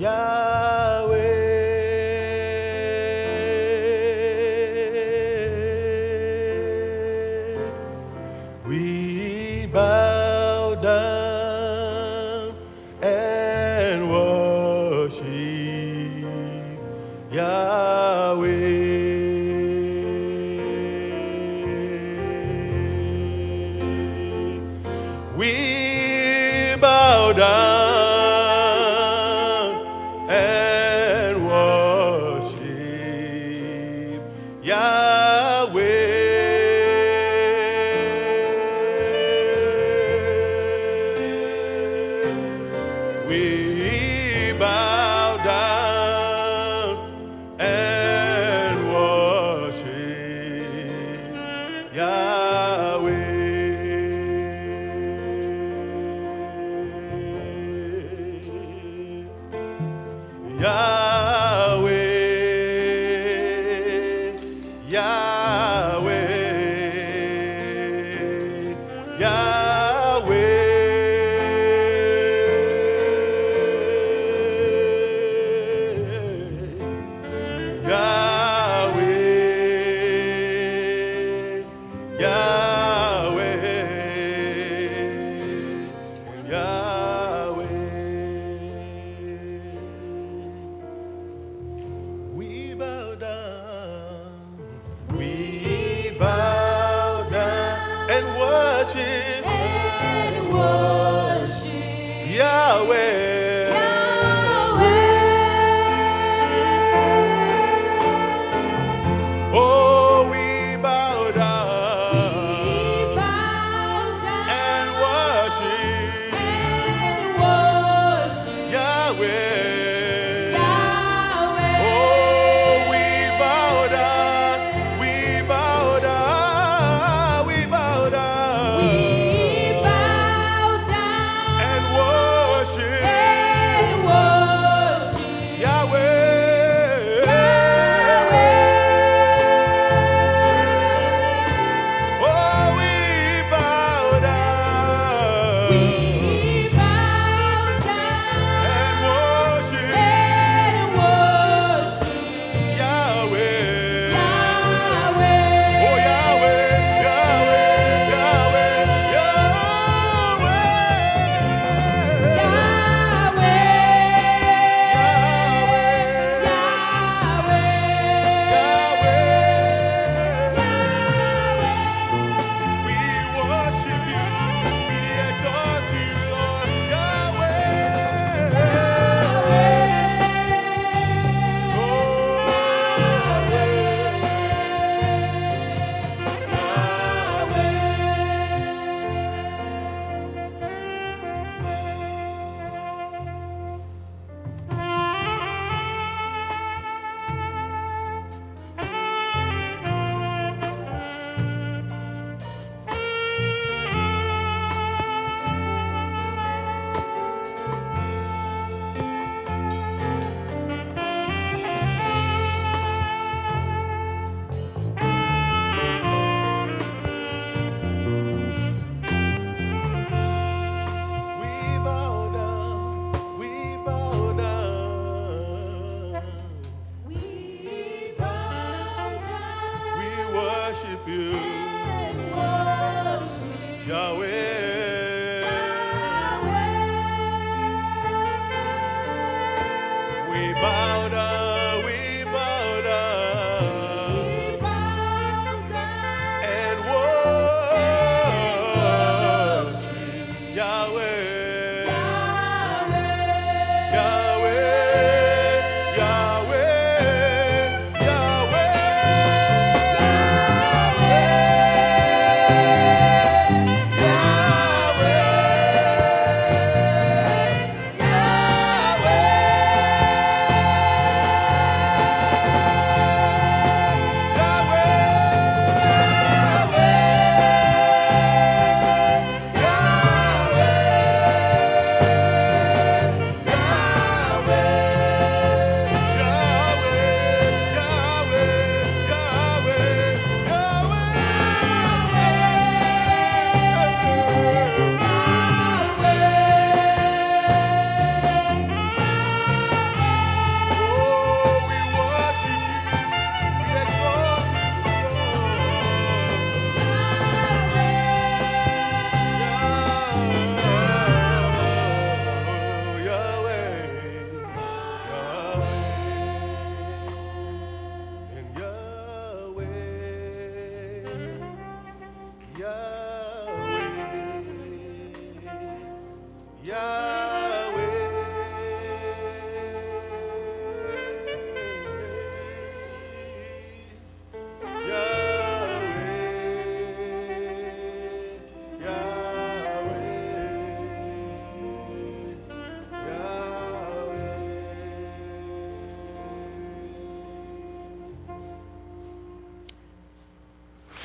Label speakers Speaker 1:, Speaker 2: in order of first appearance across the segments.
Speaker 1: We bow down and worship Yahweh. We bow down and worship Yahweh. We bow down and worship Yahweh. Yahweh, Yahweh, Yahweh. We bow down and worship Yahweh. Oh, we bow down and worship Yahweh.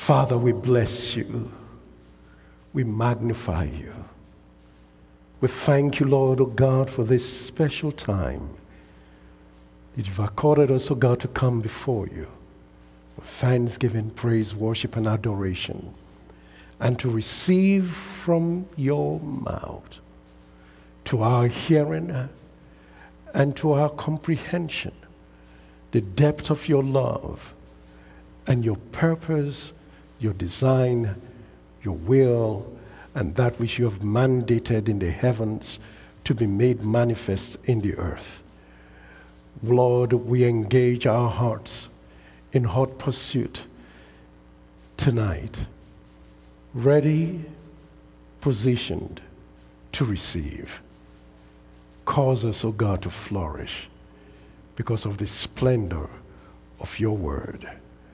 Speaker 2: Father, we bless you. We magnify you. We thank you, Lord, O God, for this special time that you've accorded us, O God, to come before you with thanksgiving, praise, worship, and adoration, and to receive from your mouth, to our hearing and to our comprehension, the depth of your love and your purpose, your design, your will, and that which you have mandated in the heavens to be made manifest in the earth. Lord, we engage our hearts in hot pursuit tonight, ready, positioned to receive. Cause us, O God, to flourish because of the splendor of your word.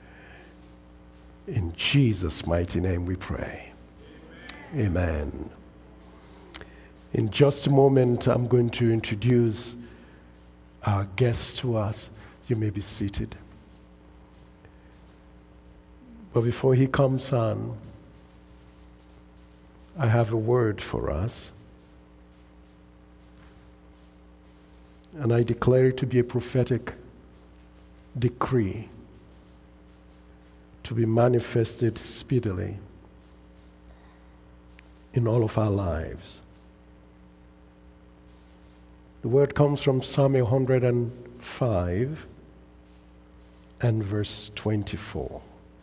Speaker 2: In Jesus' mighty name we pray. Amen. In just a moment, I'm going to introduce our guest to us. You may be seated. But before he comes on, I have a word for us. And I declare it to be a prophetic decree to be manifested speedily in all of our lives. The word comes from Psalm 105 and verse 24,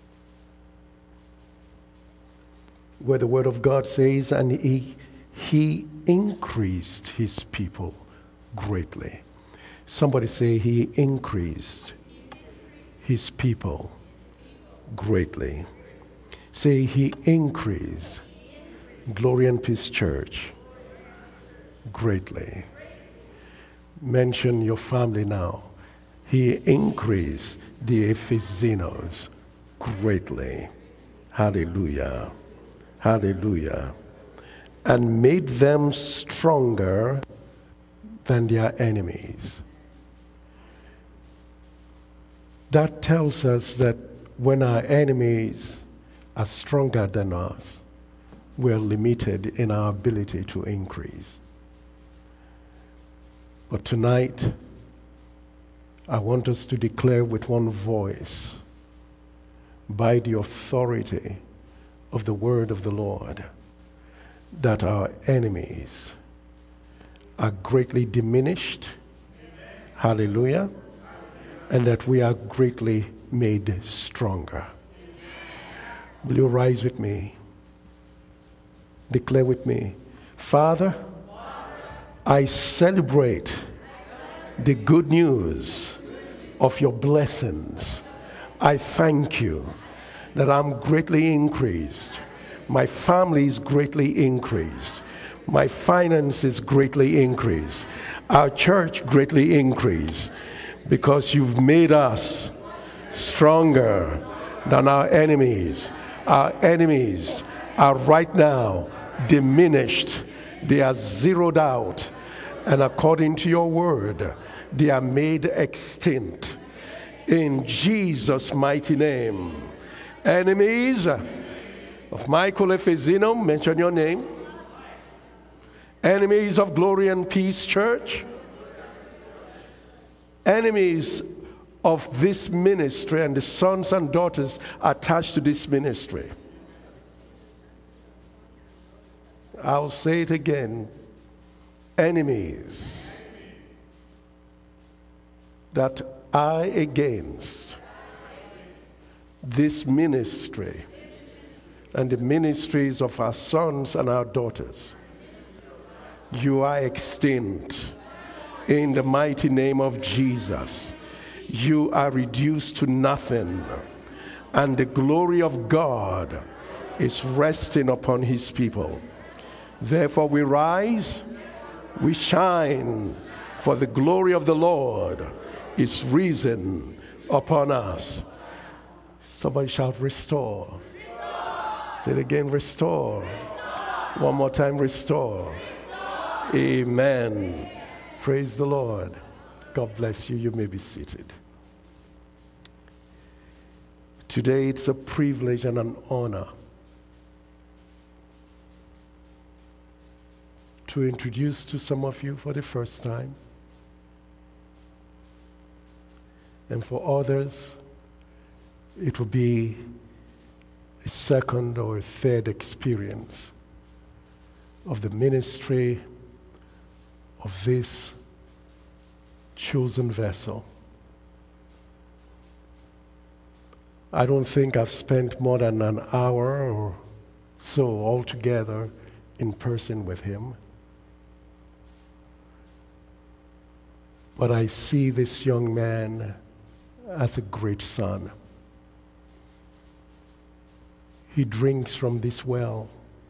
Speaker 2: where the word of God says, and he increased his people greatly. Somebody say, he increased his people greatly. Say, he increased Glory and Peace Church greatly. Mention your family now. He increased the Ephesinos greatly. Hallelujah. Hallelujah. And made them stronger than their enemies. That tells us that when our enemies are stronger than us, we're limited in our ability to increase. But tonight, I want us to declare with one voice, by the authority of the word of the Lord, that our enemies are greatly diminished. Amen. Hallelujah. Amen. And that we are greatly made stronger. Amen. Will you rise with me? Declare with me. Father, I celebrate the good news of your blessings. I thank you that I'm greatly increased. My family is greatly increased. My finances greatly increased. Our church greatly increased because you've made us stronger than our enemies. Our enemies are right now diminished. They are zeroed out. And according to your word, they are made extinct. In Jesus' mighty name. Enemies of Michael Efezino, mention your name. Enemies of Glory and Peace Church. Enemies of this ministry and the sons and daughters attached to this ministry. I'll say it again. Enemies that are against this ministry and the ministries of our sons and our daughters, you are extinct in the mighty name of Jesus. You are reduced to nothing, and the glory of God is resting upon his people. Therefore we rise, we shine, for the glory of the Lord is risen upon us. Somebody shout, restore. Say it again, restore. One more time, restore. Amen. Praise the Lord. God bless you. You may be seated. Today it's a privilege and an honor to introduce to some of you for the first time, and for others it will be a second or a third experience of the ministry of this chosen vessel. I don't think I've spent more than an hour or so altogether in person with him. But I see this young man as a great son. He drinks from this well,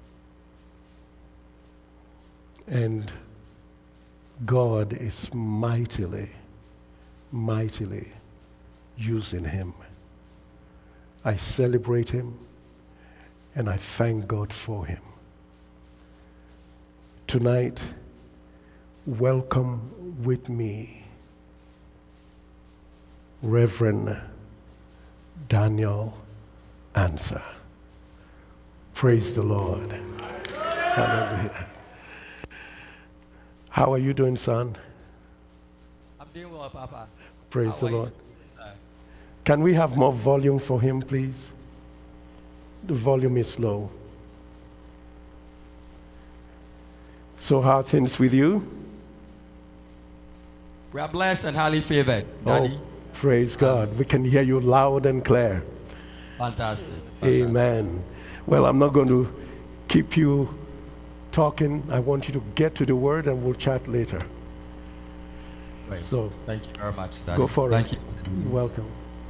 Speaker 2: and God is mightily, mightily using him. I celebrate him, and I thank God for him. Tonight, welcome with me Reverend Daniel Ansah. Praise the Lord. Hallelujah. How are you doing, son?
Speaker 3: I'm doing well, Papa.
Speaker 2: Praise the Lord. Can we have more volume for him, please? The volume is low. So how are things with you?
Speaker 3: We are blessed and highly favored, Daddy.
Speaker 2: Oh, praise God. We can hear you loud and clear.
Speaker 3: Fantastic.
Speaker 2: Amen. Well, I'm not going to keep you talking. I want you to get to the word and we'll chat later.
Speaker 3: Right.
Speaker 2: So,
Speaker 3: thank you very much, Daddy.
Speaker 2: Go for
Speaker 3: Thank
Speaker 2: it.
Speaker 3: you.
Speaker 2: You're welcome.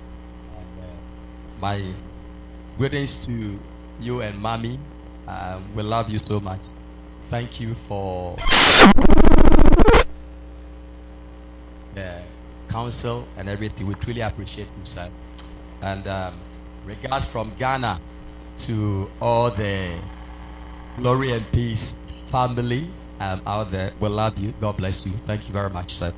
Speaker 3: My greetings to you and Mommy. We love you so much. Thank you for the counsel and everything. We truly appreciate you, sir. And regards from Ghana to all the Glory and Peace family out there. We love you. God bless you. Thank you very much, sir.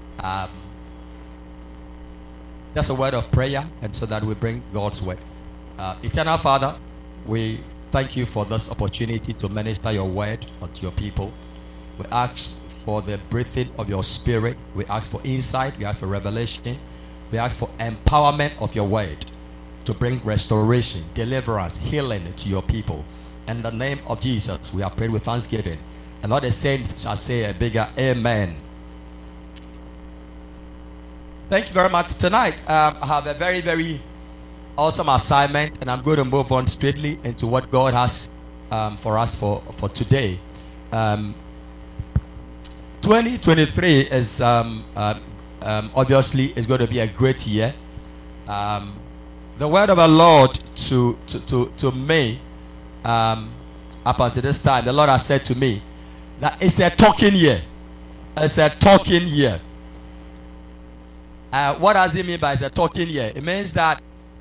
Speaker 3: That's a word of prayer, and so that we bring God's word. Eternal Father, we thank you for this opportunity to minister your word unto your people. We ask for the breathing of your spirit. We ask for insight. We ask for revelation. We ask for empowerment of your word to bring restoration, deliverance, healing to your people. In the name of Jesus, we have prayed with thanksgiving. And all the saints shall say a bigger amen. Thank you very much. Tonight, I have a very, very awesome assignment, and I'm going to move on straightly into what God has for us for today. 2023 is obviously is going to be a great year. The word of the Lord to me up until this time, the Lord has said to me that it's a talking year. It's a talking year. What does it mean by it's a talking year? It means that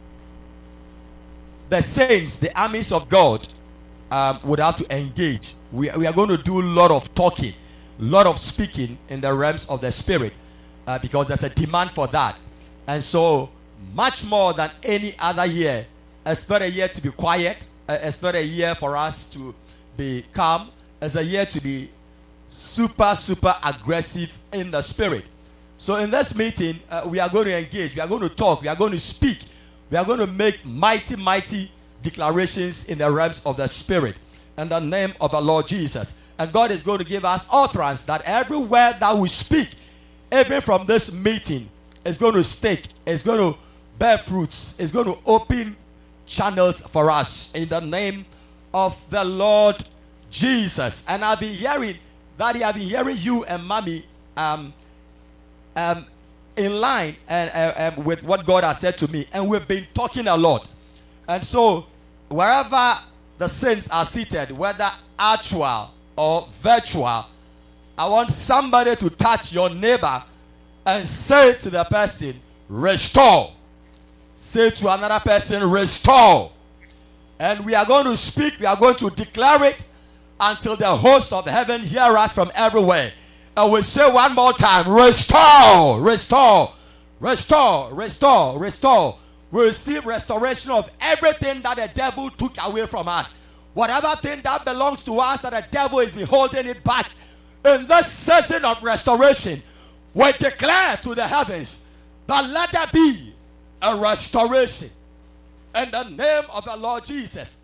Speaker 3: the saints, the armies of God, would have to engage. We are going to do a lot of talking, a lot of speaking in the realms of the spirit, because there's a demand for that. And so, much more than any other year, it's not a year to be quiet. It's not a year for us to be calm. It's a year to be super, super aggressive in the spirit. So in this meeting, we are going to engage. We are going to talk. We are going to speak. We are going to make mighty, mighty declarations in the realms of the spirit in the name of the Lord Jesus. And God is going to give us utterance that every word that we speak, even from this meeting, is going to stick. It's going to bear fruits. It's going to open channels for us in the name of the Lord Jesus. And I've been hearing, Daddy, I've been hearing you and Mommy in line and with what God has said to me, and we've been talking a lot. And so wherever the saints are seated, whether actual or virtual, I want somebody to touch your neighbor and say to the person, restore. Say to another person, restore. And we are going to speak, we are going to declare it until the host of heaven hear us from everywhere. And we say one more time, restore, restore, restore, restore, restore. We receive restoration of everything that the devil took away from us. Whatever thing that belongs to us that the devil is holding it back. In this season of restoration, we declare to the heavens that let there be a restoration. In the name of the Lord Jesus.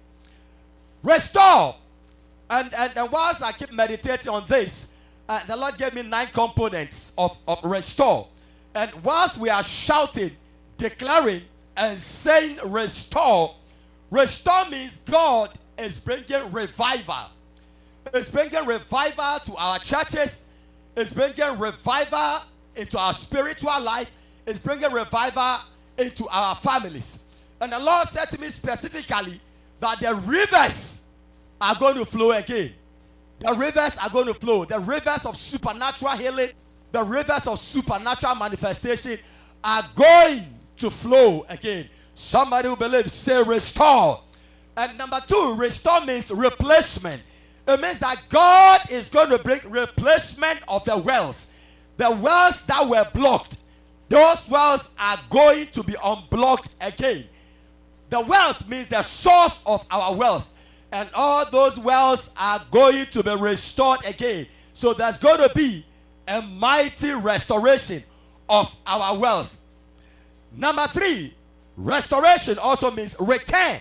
Speaker 3: Restore. And whilst I keep meditating on this, the Lord gave me 9 components of restore. And whilst we are shouting, declaring, and saying restore, restore means God is bringing revival. It's bringing revival to our churches. It's bringing revival into our spiritual life. It's bringing revival into our families. And the Lord said to me specifically that the rivers are going to flow again. The rivers are going to flow. The rivers of supernatural healing, the rivers of supernatural manifestation are going to flow again. Somebody who believes, say restore. And number 2, restore means replacement. It means that God is going to bring replacement of the wells. The wells that were blocked, those wells are going to be unblocked again. The wells means the source of our wealth. And all those wells are going to be restored again. So there's going to be a mighty restoration of our wealth. Number 3, restoration also means return.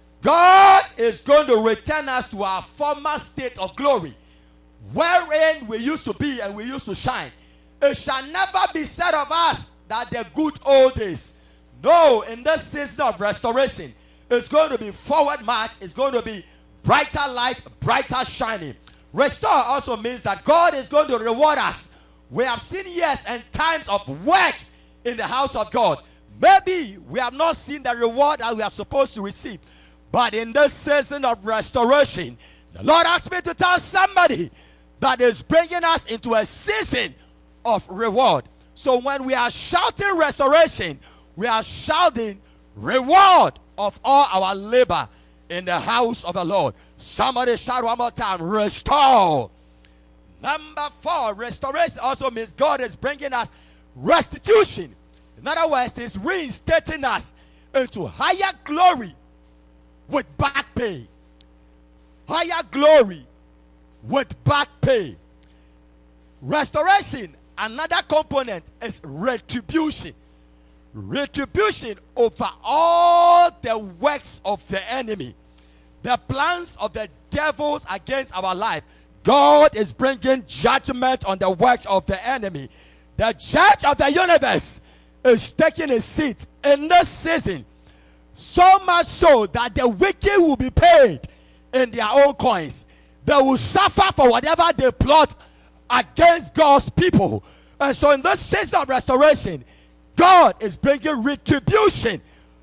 Speaker 3: God is going to return us to our former state of glory, wherein we used to be and we used to shine. It shall never be said of us that the good old days. No, in this season of restoration, it's going to be forward march. It's going to be brighter light, brighter shining. Restore also means that God is going to reward us. We have seen years and times of work in the house of God. Maybe we have not seen the reward that we are supposed to receive. But in this season of restoration, the Lord asked me to tell somebody that is bringing us into a season of reward. So when we are shouting restoration, we are shouting reward of all our labor in the house of the Lord. Somebody shout one more time, restore. Number 4, restoration also means God is bringing us restitution. In other words, He's reinstating us into higher glory with back pay. Higher glory with back pay. Restoration, another component is retribution. Retribution over all the works of the enemy, the plans of the devils against our life. God is bringing judgment on the work of the enemy. The judge of the universe is taking a seat in this season, so much so that the wicked will be paid in their own coins. They will suffer for whatever they plot against God's people. And so in this season of restoration, God is bringing retribution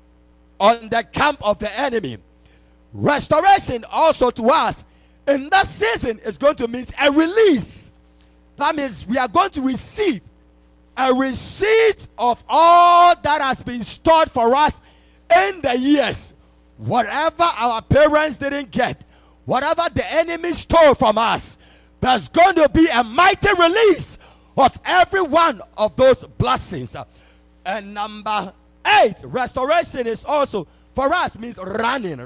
Speaker 3: on the camp of the enemy. Restoration also to us in that season is going to mean a release. That means we are going to receive a receipt of all that has been stored for us in the years. Whatever our parents didn't get, whatever the enemy stole from us, there's going to be a mighty release of every one of those blessings. And number 8, restoration is also for us means running.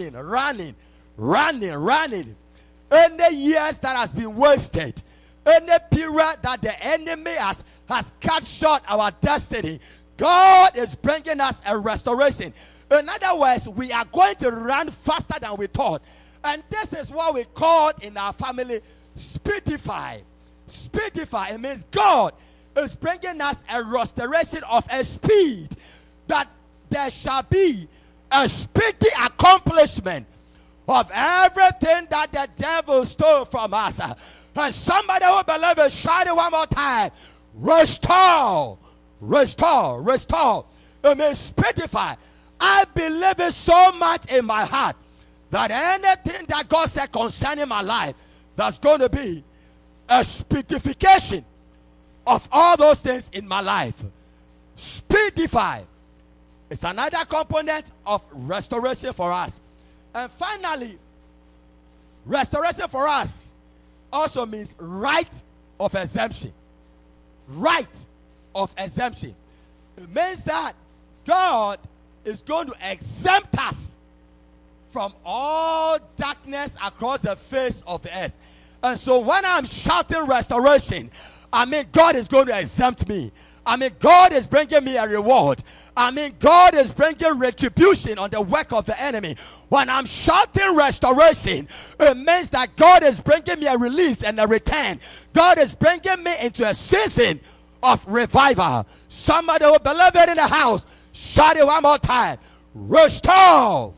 Speaker 3: Any years that has been wasted, any period that the enemy has cut short our destiny, God is bringing us a restoration. In other words, we are going to run faster than we thought. And this is what we call in our family speedify. Speedify, it means God is bringing us a restoration of a speed, that there shall be a speedy accomplishment of everything that the devil stole from us. And somebody who believes it, shout it one more time. Restore. Restore. Restore. It means speedify. I believe it so much in my heart that anything that God said concerning my life, that's going to be a speedification of all those things in my life. Speedify. It's another component of restoration for us. And finally, restoration for us also means right of exemption. Right of exemption. It means that God is going to exempt us from all darkness across the face of the earth. And so when I'm shouting restoration, I mean God is going to exempt me. I mean God is bringing me a reward. I mean God is bringing retribution on the work of the enemy. When I'm shouting restoration, it means that God is bringing me a release and a return. God is bringing me into a season of revival. Somebody who believe it in the house, shout it one more time. Restore.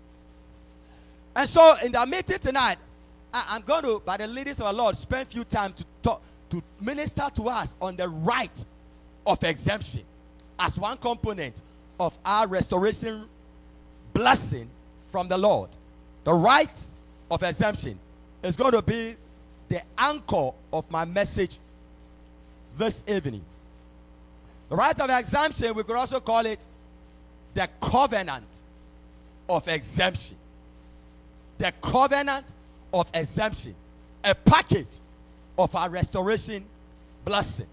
Speaker 3: And so in the meeting tonight, I'm going to, by the leaders of the Lord, spend a few time to talk, to minister to us on the right of exemption as one component of our restoration blessing from the Lord. The right of exemption is going to be the anchor of my message this evening. The right of exemption, we could also call it the covenant of exemption. The covenant of exemption, a package of our restoration blessing.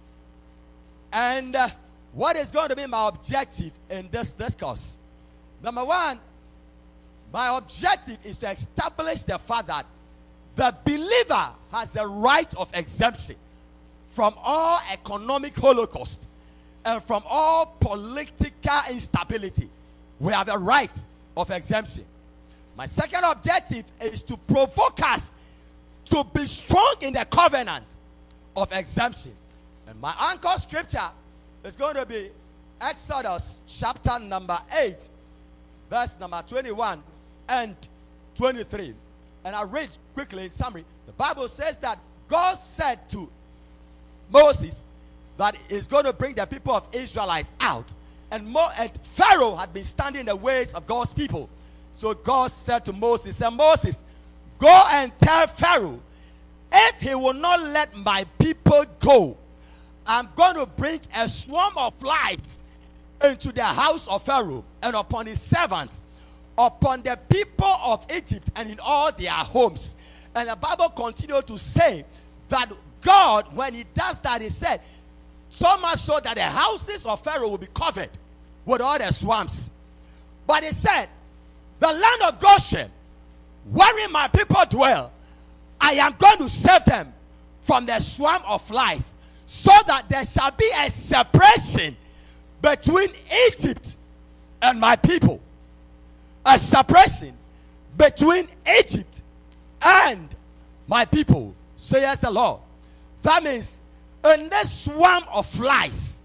Speaker 3: And what is going to be my objective in this discourse? Number one, my objective is to establish the fact that the believer has a right of exemption from all economic holocaust and from all political instability. We have a right of exemption. My second objective is to provoke us to be strong in the covenant of exemption. And my anchor scripture is going to be Exodus chapter number 8, verse number 21 and 23. And I'll read quickly in summary. The Bible says that God said to Moses that he's going to bring the people of Israelites out. And Pharaoh had been standing in the ways of God's people. So God said to Moses, Moses, go and tell Pharaoh, if he will not let my people go, I'm going to bring a swarm of flies into the house of Pharaoh and upon his servants, upon the people of Egypt and in all their homes. And the Bible continued to say that God, when he does that, he said, so much so that the houses of Pharaoh will be covered with all the swarms. But he said, the land of Goshen, wherein my people dwell, I am going to save them from the swarm of flies, so that there shall be a separation between Egypt and my people. A separation between Egypt and my people, says the Lord. That means in this swarm of flies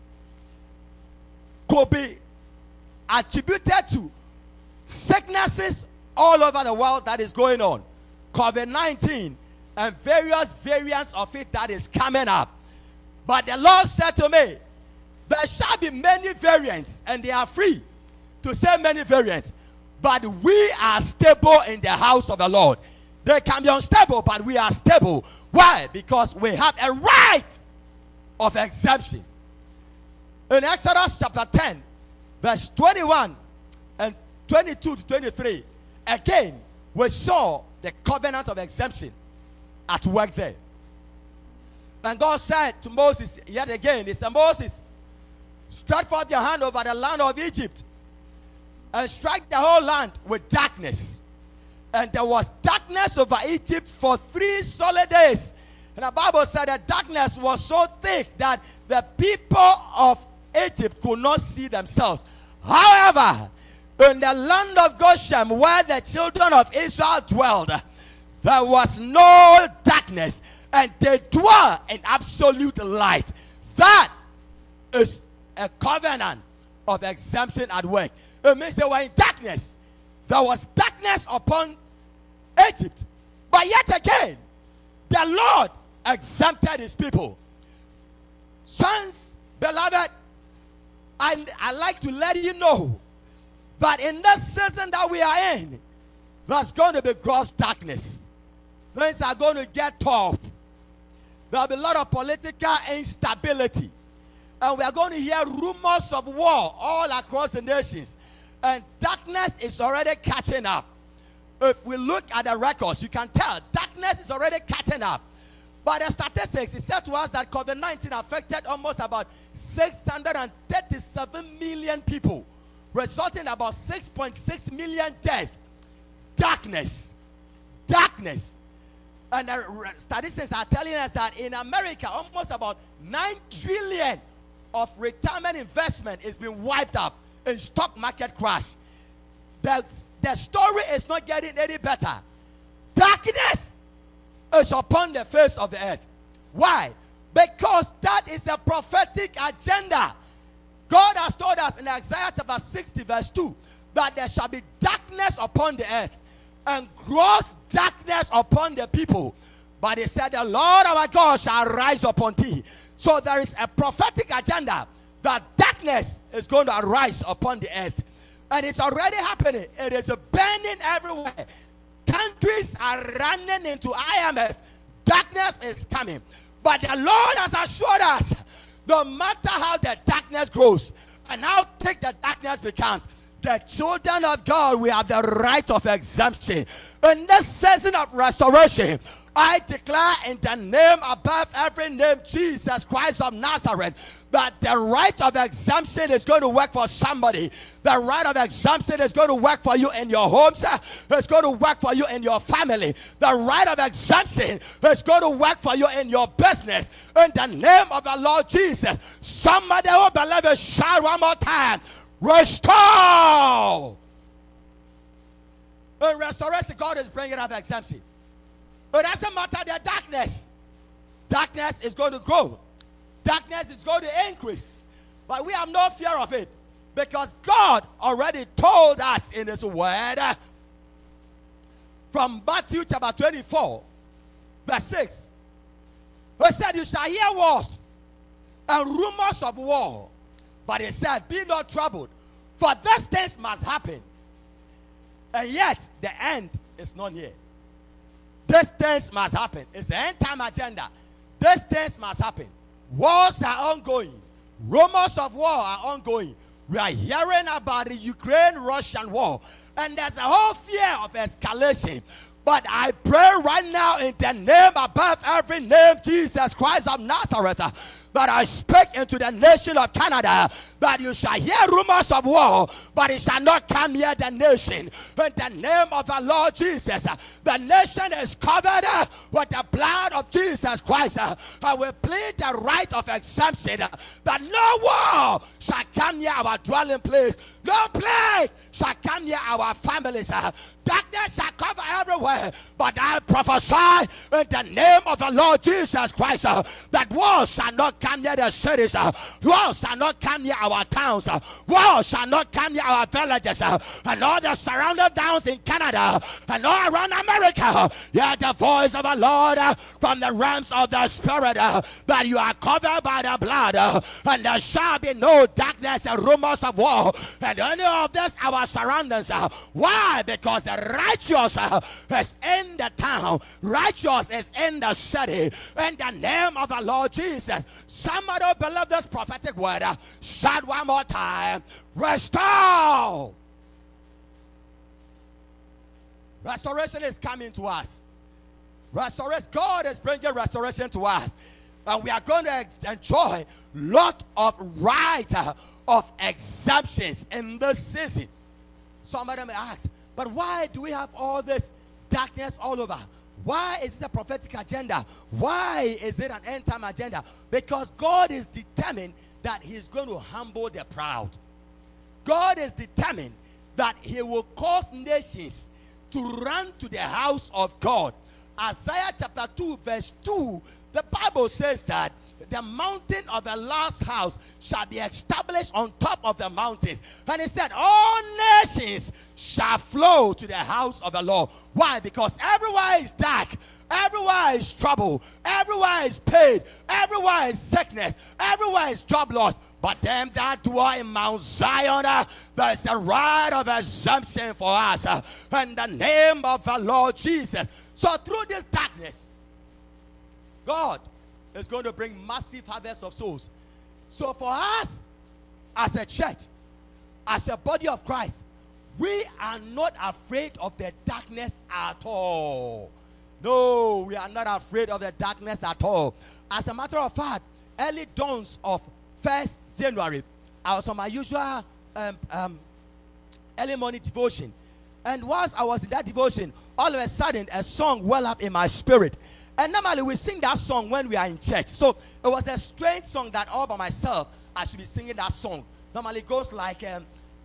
Speaker 3: could be attributed to sicknesses all over the world that is going on. COVID-19 and various variants of it that is coming up. But the Lord said to me, there shall be many variants, and they are free to say many variants. But we are stable in the house of the Lord. They can be unstable, but we are stable. Why? Because we have a right of exemption. In Exodus chapter 10, verse 21 and 22 to 23, again, we saw the covenant of exemption at work there. And God said to Moses, yet again, he said, Moses, stretch forth your hand over the land of Egypt and strike the whole land with darkness. And there was darkness over Egypt for 3 solid days. And the Bible said that darkness was so thick that the people of Egypt could not see themselves. However, in the land of Goshen, where the children of Israel dwelled, there was no darkness, and they dwell in absolute light. That is a covenant of exemption at work. It means they were in darkness. There was darkness upon Egypt. But yet again, the Lord exempted his people. Sons, beloved, I like to let you know that in this season that we are in, there's going to be gross darkness. Things are going to get tough. There'll be a lot of political instability. And we are going to hear rumors of war all across the nations. And darkness is already catching up. If we look at the records, you can tell darkness is already catching up. But the statistics, it said to us that COVID-19 affected almost about 637 million people resulting in about 6.6 million deaths. Darkness. Darkness. And the statistics are telling us that in America, almost about 9 trillion of retirement investment is being wiped out in stock market crash. The story is not getting any better. Darkness is upon the face of the earth. Why? Because that is a prophetic agenda. God has told us in Isaiah chapter 60 verse 2 that there shall be darkness upon the earth and gross darkness upon the people. But he said, the Lord our God shall rise upon thee. So there is a prophetic agenda that darkness is going to arise upon the earth. And it's already happening. It is burning everywhere. Countries are running into IMF. Darkness is coming. But the Lord has assured us, no matter how the darkness grows and how thick the darkness becomes, the children of God, we have the right of exemption. In this season of restoration, I declare in the name above every name, Jesus Christ of Nazareth, that the right of exemption is going to work for somebody. The right of exemption is going to work for you in your homes. It's going to work for you in your family. The right of exemption is going to work for you in your business. In the name of the Lord Jesus, somebody who believes it, shout one more time. Restore. In restoration, God is bringing up exemption. It doesn't matter the darkness. Darkness is going to grow. Darkness is going to increase. But we have no fear of it. Because God already told us in his word from Matthew chapter 24 verse 6. He said, you shall hear wars and rumors of war. But he said, be not troubled, for these things must happen. And yet, the end is not near. These things must happen. It's the end time agenda. These things must happen. Wars are ongoing. Rumors of war are ongoing. We are hearing about the Ukraine-Russian war. And there's a whole fear of escalation. But I pray right now in the name above every name, Jesus Christ of Nazareth, that I speak into the nation of Canada, that you shall hear rumors of war, but it shall not come near the nation. In the name of the Lord Jesus, the nation is covered with the blood of Jesus Christ. I will plead the right of exemption, that no war shall come near our dwelling place. No plague shall come near our families. Darkness shall cover everywhere, but I prophesy in the name of the Lord Jesus Christ that war shall not come near the cities. War shall not come near our towns. War shall not come near our villages and all the surrounding towns in Canada and all around America. Hear the voice of the Lord from the realms of the Spirit, that you are covered by the blood, and there shall be no darkness and rumors of war and any of this our surroundings. Why? Because the righteous is in the town. Righteous is in the city. In the name of the Lord Jesus. Somebody believe this prophetic word. Shout one more time. Restore. Restoration is coming to us. Restoration. God is bringing restoration to us. And we are going to enjoy lot of rights of exemptions in this season. Somebody may ask, but why do we have all this darkness all over? Why is it a prophetic agenda? Why is it an end time agenda? Because God is determined that he's going to humble the proud. God is determined that he will cause nations to run to the house of God. Isaiah chapter 2 verse 2, the Bible says that the mountain of the last house shall be established on top of the mountains. And he said, all nations shall flow to the house of the Lord. Why? Because everywhere is dark. Everywhere is trouble. Everywhere is pain. Everywhere is sickness. Everywhere is job loss. But them that dwell in Mount Zion, there is a right of exemption for us. In the name of the Lord Jesus. So through this darkness, God is going to bring massive harvest of souls. So for us, as a church, as a body of Christ, we are not afraid of the darkness at all. No, we are not afraid of the darkness at all. As a matter of fact, early dawns of 1st January, I was on my usual early morning devotion. And whilst I was in that devotion, all of a sudden a song well up in my spirit. And normally we sing that song when we are in church. So it was a strange song that all by myself I should be singing that song. Normally it goes like, you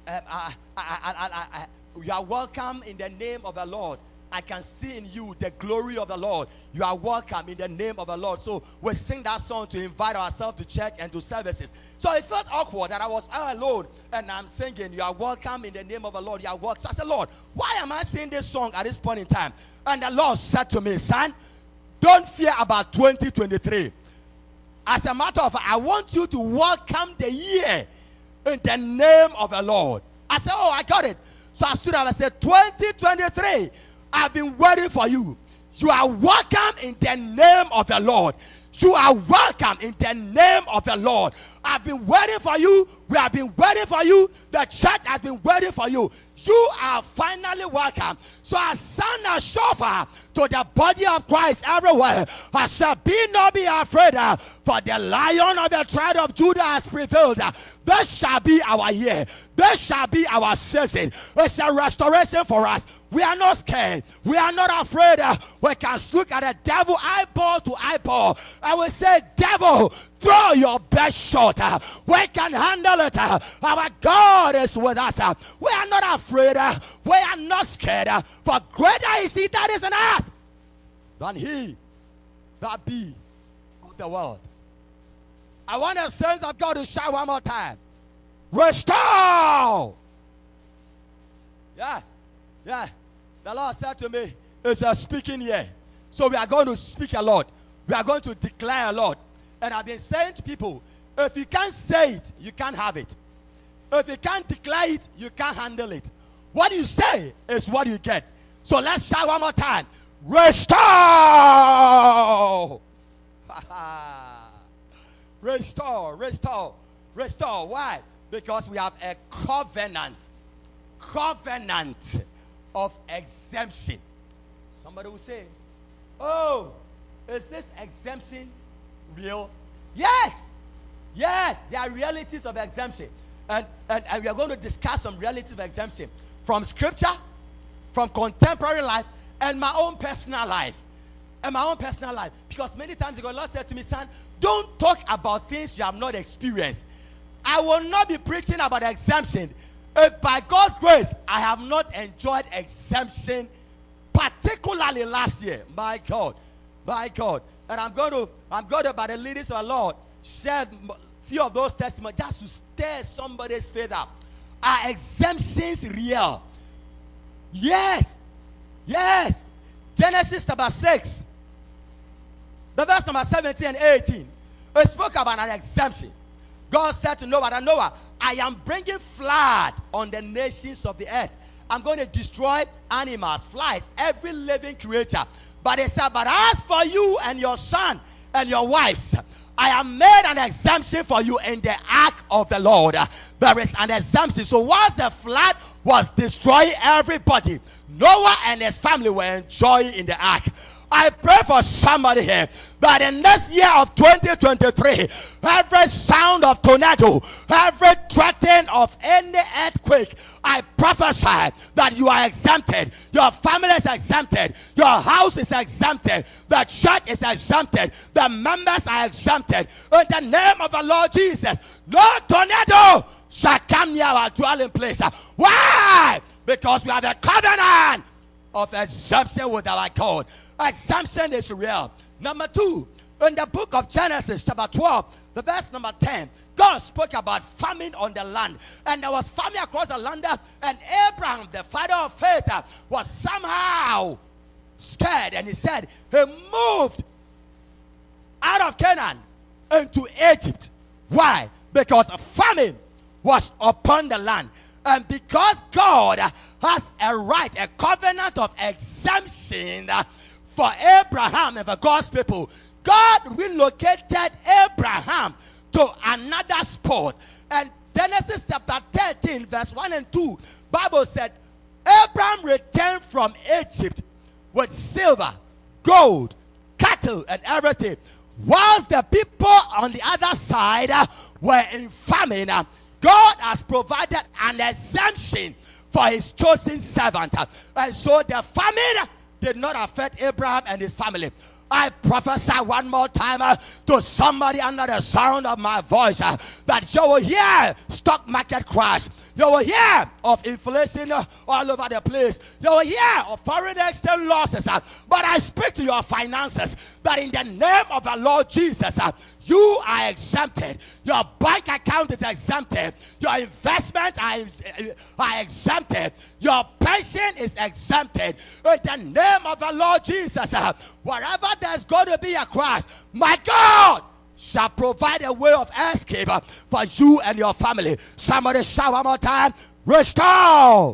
Speaker 3: are welcome in the name of the Lord. I can see in you the glory of the Lord. You are welcome in the name of the Lord. So we sing that song to invite ourselves to church and to services. So it felt awkward that I was all alone and I'm singing, you are welcome in the name of the Lord. You are welcome. So I said, Lord, why am I singing this song at this point in time? And the Lord said to me, son, don't fear about 2023. As a matter of fact, I want you to welcome the year in the name of the Lord. I said, oh, I got it. So I stood up and said, 2023. I've been waiting for you. You are welcome in the name of the Lord. You are welcome in the name of the Lord. I've been waiting for you. We have been waiting for you. The church has been waiting for you. You are finally welcome. So I sound a shofar to the body of Christ everywhere. I said, be afraid, for the Lion of the tribe of Judah has prevailed. This shall be our year. This shall be our season. It's a restoration for us. We are not scared. We are not afraid. We can look at the devil eyeball to eyeball. I will say, devil, throw your best shot. We can handle it. Our God is with us. We are not afraid. We are not scared. For greater is he that is in us than he that be of the world. I want the saints of God to shout one more time. Restore. Yeah. The Lord said to me, it's a speaking year. So we are going to speak a lot. We are going to declare a lot. And I've been saying to people, if you can't say it, you can't have it. If you can't declare it, you can't handle it. What you say is what you get. So let's shout one more time. Restore. Restore. Why? Because we have a covenant of exemption. Somebody will say, oh, is this exemption real? Yes, there are realities of exemption. And we are going to discuss some realities of exemption from scripture, from contemporary life, and my own personal life. Because many times ago, Lord said to me, son, don't talk about things you have not experienced. I will not be preaching about exemption if by God's grace I have not enjoyed exemption, particularly last year. My God. And I'm going to by the leaders of the Lord, share a few of those testimonies just to stir somebody's faith up. Are exemptions real? Yes. Genesis chapter 6, the verse number 17 and 18. It spoke about an exemption. God said to Noah, Noah, I am bringing flood on the nations of the earth. I'm going to destroy animals, flies, every living creature. But he said, but as for you and your son and your wives, I have made an exemption for you in the ark of the Lord. There is an exemption. So whilst the flood was destroying everybody, Noah and his family were enjoying in the ark. I pray for somebody here that in this year of 2023, every sound of tornado, every threatening of any earthquake, I prophesy that you are exempted. Your family is exempted. Your house is exempted. The church is exempted. The members are exempted. In the name of the Lord Jesus, no tornado shall come near our dwelling place. Why? Because we have a covenant of exemption with our God. Exemption is real. Number 2, in the book of Genesis chapter 12, the verse number 10, God spoke about famine on the land. And there was famine across the land. And Abraham, the father of faith, was somehow scared. And he said he moved out of Canaan into Egypt. Why? Because famine was upon the land. And because God has a right, a covenant of exemption for Abraham and for God's people, God relocated Abraham to another spot. And Genesis chapter 13, verse 1 and 2, Bible said, Abraham returned from Egypt with silver, gold, cattle, and everything. Whilst the people on the other side were in famine, God has provided an exemption for for his chosen servant. And so the famine did not affect Abraham and his family. I prophesy one more time to somebody under the sound of my voice that you will hear stock market crash. You will hear of inflation all over the place. You will hear of foreign exchange losses. But I speak to your finances that in the name of the Lord Jesus, you are exempted. Your bank account is exempted. Your investments are exempted. Your pension is exempted. In the name of the Lord Jesus, wherever there's going to be a crash, my God shall provide a way of escape for you and your family. Somebody shout one more time, restore.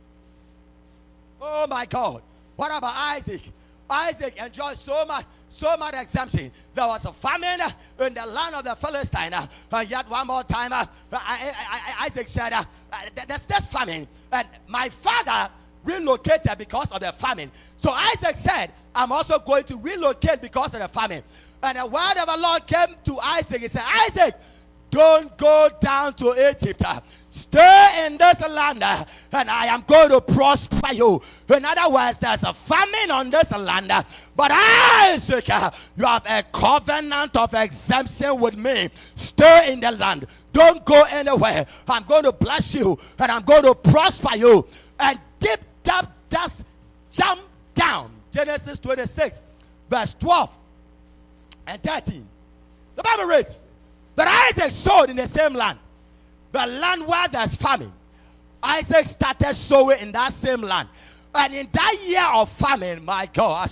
Speaker 3: Oh my God. What about Isaac? Isaac enjoyed so much exemption. There was a famine in the land of the Philistine. Yet one more time, Isaac said, there's this famine. And my father relocated because of the famine. So Isaac said, I'm also going to relocate because of the famine. And the word of the Lord came to Isaac. He said, Isaac, don't go down to Egypt. Stay in this land and I am going to prosper you. In other words, there's a famine on this land. But Isaac, you have a covenant of exemption with me. Stay in the land. Don't go anywhere. I'm going to bless you and I'm going to prosper you. And deep down, just jump down. Genesis 26, verse 12 and 13. The Bible reads that Isaac sowed in the same land. The land where there's famine. Isaac started sowing in that same land. And in that year of famine, my God,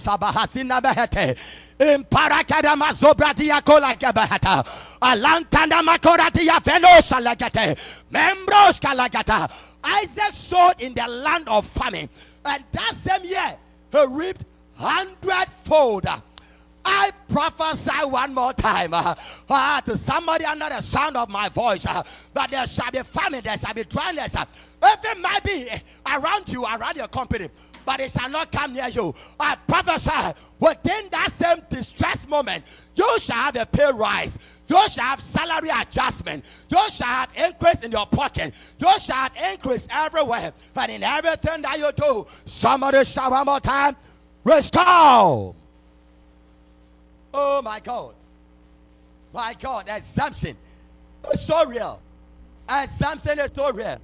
Speaker 3: in Parakadama Zobradia Kolagabahata, Alantanda Makoratia Venoshalagate, Membros Kalagata. Isaac sowed in the land of famine. And that same year, he reaped 100-fold. I prophesy one more time to somebody under the sound of my voice that there shall be famine, there shall be dryness. If it might be around you, around your company, but it shall not come near you. I prophesy within that same distress moment, you shall have a pay rise. You shall have salary adjustment. You shall have increase in your pocket. You shall have increase everywhere. And in everything that you do, somebody shout one more time, restore. Oh my God. My God, exemption is so real. Exemption is so real.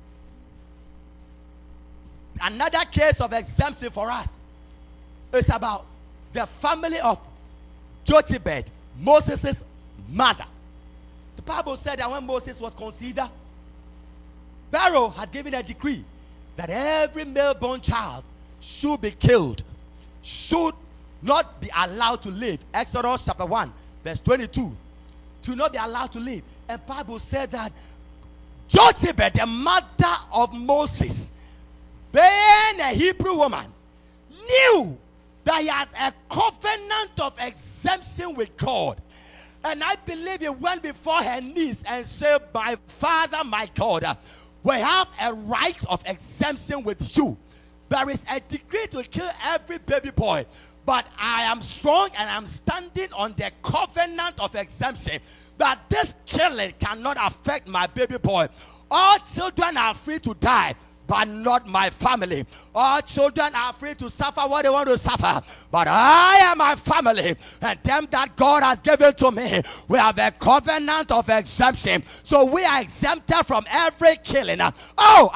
Speaker 3: Another case of exemption for us is about the family of Jochebed, Moses' mother. The Bible said that when Moses was conceived, Pharaoh had given a decree that every male-born child should be killed, should not be allowed to live. Exodus chapter 1 verse 22. To not be allowed to live. And Bible said that Jochebed, the mother of Moses, being a Hebrew woman, knew that he has a covenant of exemption with God. And I believe he went before her knees and said, my Father, my God, we have a right of exemption with you. There is a decree to kill every baby boy. But I am strong and I'm standing on the covenant of exemption that this killing cannot affect my baby boy. All children are free to die, but not my family. All children are free to suffer what they want to suffer, but I am my family, and them that God has given to me, we have a covenant of exemption. So we are exempted from every killing. Oh,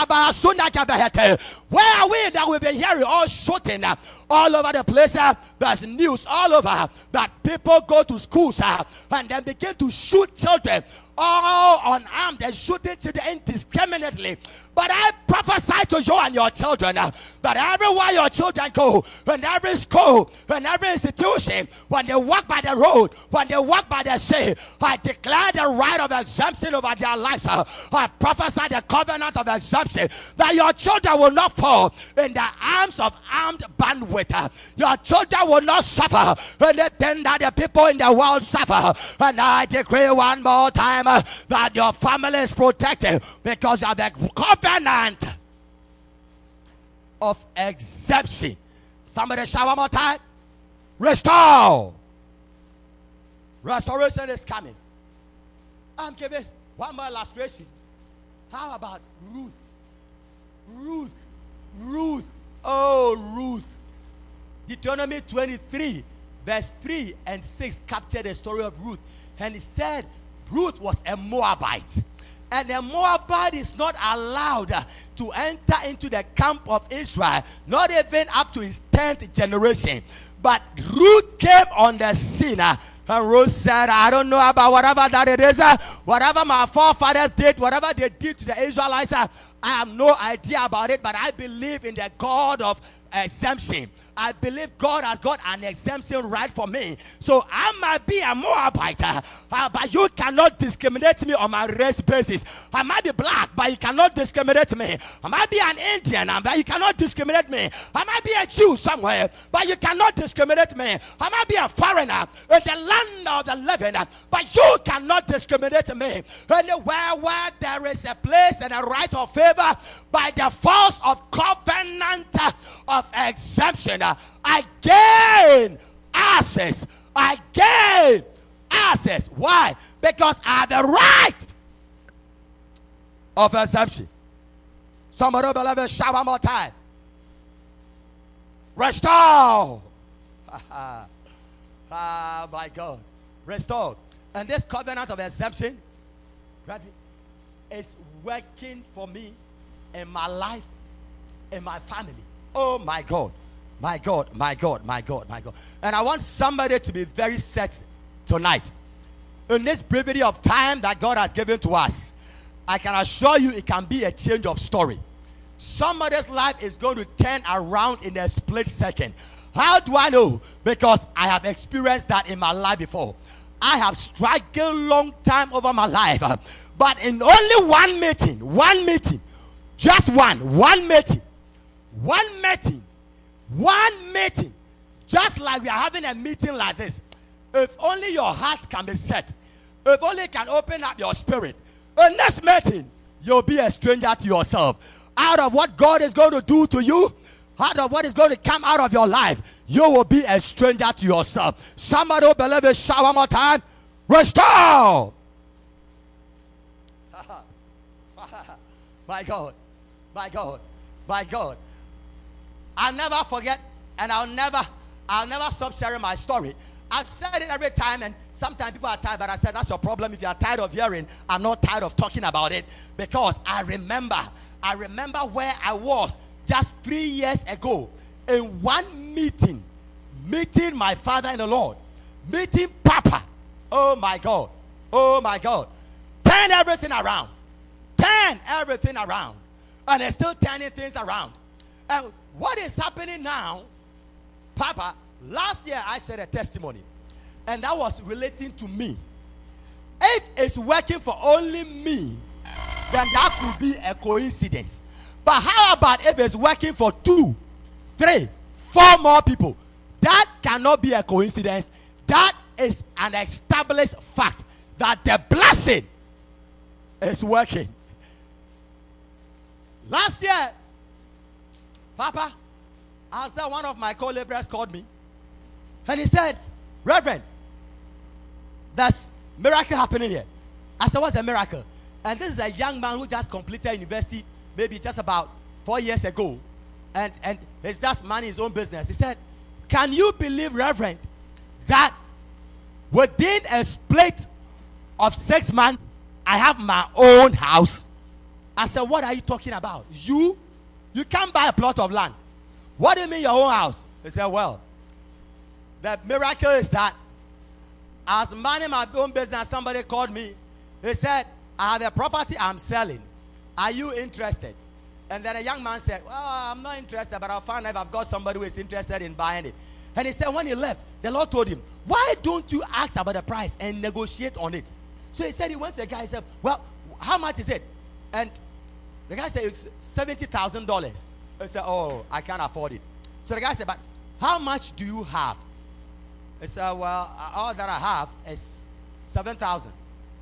Speaker 3: where are we that we've been hearing all shooting all over the place? There's news all over that people go to schools and then begin to shoot children, all unarmed, and shooting children indiscriminately. But I prophesy to you and your children that everywhere your children go, in every school, in every institution, when they walk by the road, when they walk by the sea, I declare the right of exemption over their lives. I prophesy the covenant of exemption that your children will not fall in the arms of armed bandwidth. Your children will not suffer anything that the people in the world suffer. And I decree one more time that your family is protected because of the covenant of exemption. Somebody shout one more time. Restore. Restoration is coming. I'm giving one more illustration. How about Ruth? Ruth. Ruth. Oh, Ruth. Deuteronomy 23, verse 3 and 6 captured the story of Ruth. And it said Ruth was a Moabite. And a Moabite is not allowed to enter into the camp of Israel, not even up to his 10th generation. But Ruth came on the scene. And Ruth said, I don't know about whatever that it is. Whatever my forefathers did, whatever they did to the Israelites, I have no idea about it. But I believe in the God of exemption. I believe God has got an exemption right for me. So I might be a Moabite, but you cannot discriminate me on my race basis. I might be black, but you cannot discriminate me. I might be an Indian, but you cannot discriminate me. I might be a Jew somewhere, but you cannot discriminate me. I might be a foreigner in the land of the living, but you cannot discriminate me. Anywhere where there is a place and a right of favor by the force of covenant of exemption, I gain access. I gain access. Why? Because I have the right of exemption. Somebody believe it, shout one more time. Restore. Ah, my God. Restore. And this covenant of exemption is working for me in my life, in my family. Oh my God. My God, my God, my God, my God. And I want somebody to be very set tonight. In this brevity of time that God has given to us, I can assure you it can be a change of story. Somebody's life is going to turn around in a split second. How do I know? Because I have experienced that in my life before. I have struggled long time over my life. But in only one meeting, just one meeting, just like we are having a meeting like this. If only your heart can be set, if only you can open up your spirit, in this meeting, you'll be a stranger to yourself. Out of what God is going to do to you, out of what is going to come out of your life, you will be a stranger to yourself. Somebody who believes it, shout one more time. Restore. My God, my God, my God. I'll never forget, and I'll never stop sharing my story. I've said it every time, and sometimes people are tired, but I said that's your problem. If you are tired of hearing, I'm not tired of talking about it, because I remember where I was just 3 years ago in one meeting my father in the Lord, meeting Papa. Oh my God, oh my God. Turn everything around, and they're still turning things around. And what is happening now, Papa, last year I said a testimony, and that was relating to me. If it's working for only me, then that could be a coincidence. But how about if it's working for 2, 3, 4 more people? That cannot be a coincidence. That is an established fact that the blessing is working. Last year, Papa, after one of my co-laborers called me, and he said, Reverend, there's miracle happening here. I said, what's a miracle? And this is a young man who just completed university, maybe just about 4 years ago, and he's just minding his own business. He said, can you believe, Reverend, that within a split of 6 months, I have my own house? I said, what are you talking about? You can't buy a plot of land. What do you mean your own house? He said, well, the miracle is that I was minding my own business. Somebody called me. He said, I have a property I'm selling. Are you interested? And then a young man said, well, I'm not interested, but I'll find out if I've got somebody who is interested in buying it. And he said, when he left, the Lord told him, why don't you ask about the price and negotiate on it? So he said, he went to the guy and said, well, how much is it? And the guy said, it's $70,000. He said, oh, I can't afford it. So the guy said, but how much do you have? He said, well, all that I have is 7,000.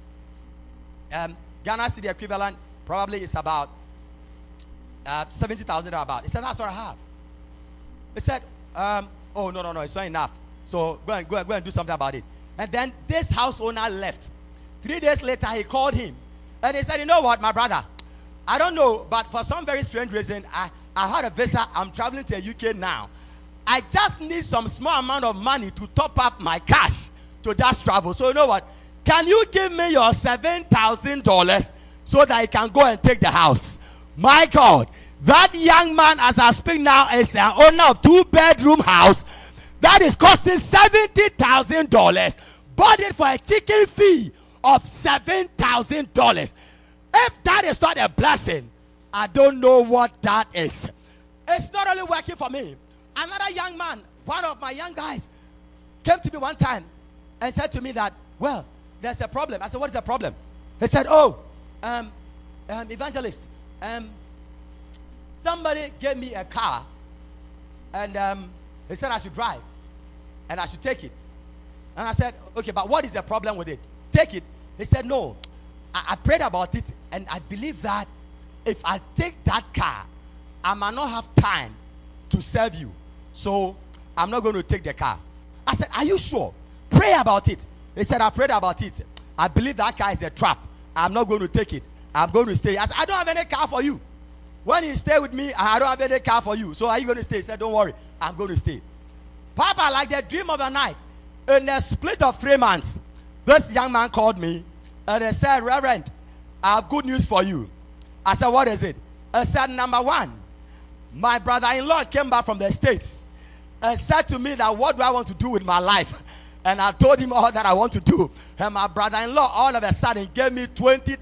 Speaker 3: Ghana city equivalent probably is about 70,000 or about. He said, that's what I have. He said, oh, no, it's not enough. So go and do something about it. And then this house owner left. 3 days later, he called him. And he said, you know what, my brother? I don't know, but for some very strange reason, I had a visa. I'm traveling to the UK now. I just need some small amount of money to top up my cash to just travel. So you know what? Can you give me your $7,000 so that I can go and take the house? My God, that young man, as I speak now, is an owner of 2-bedroom house that is costing $70,000. Bought it for a chicken fee of $7,000. If that is not a blessing, I don't know what that is. It's not only working for me. Another young man, one of my young guys, came to me one time and said to me that, well, there's a problem. I said, what is the problem? He said, evangelist, somebody gave me a car and he said I should drive and I should take it. And I said, okay, but what is the problem with it? Take it. He said, no, I prayed about it and I believe that if I take that car, I might not have time to serve you. So I'm not going to take the car. I said, are you sure? Pray about it. He said, I prayed about it. I believe that car is a trap. I'm not going to take it. I'm going to stay. I said, I don't have any car for you. When you stay with me, I don't have any car for you. So are you going to stay? He said, don't worry. I'm going to stay. Papa, like the dream of the night, in the split of 3 months, this young man called me and he said, Reverend, I have good news for you. I said, what is it? I said, number one, my brother-in-law came back from the States and said to me that what do I want to do with my life? And I told him all that I want to do. And my brother-in-law all of a sudden gave me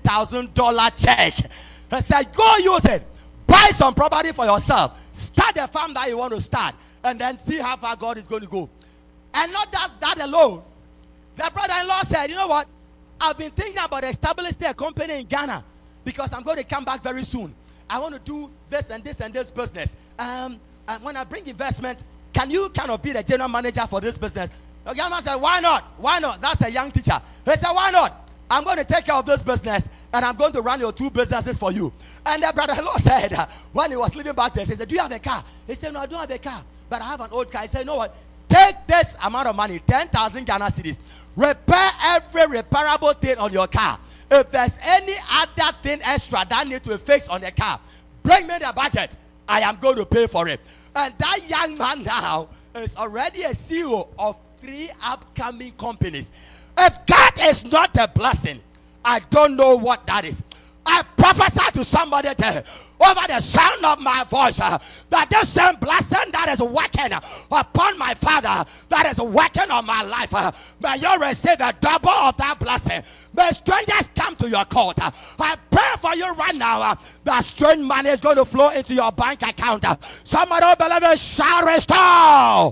Speaker 3: $20,000 check. He said, go use it. Buy some property for yourself. Start the farm that you want to start. And then see how far God is going to go. And not that alone. The brother-in-law said, you know what? I've been thinking about establishing a company in Ghana because I'm going to come back very soon. I want to do this and this and this business. And when I bring investment, can you kind of be the general manager for this business? The young man said, why not? Why not? That's a young teacher. He said, why not? I'm going to take care of this business and I'm going to run your 2 businesses for you. And the brother-in-law said, when he was living back there, he said, do you have a car? He said, no, I don't have a car, but I have an old car. He said, you know what? Take this amount of money, 10,000 Ghana cedis. Repair every repairable thing on your car. If there's any other thing extra that needs to be fixed on the car, bring me the budget. I am going to pay for it. And that young man now is already a CEO of 3 upcoming companies. If that is not a blessing, I don't know what that is. I prophesy to somebody there over the sound of my voice that this same blessing that is working upon my father, that is working on my life, may you receive a double of that blessing. May strangers come to your court. I pray for you right now that strange money is going to flow into your bank account. Somebody who believes shall restore.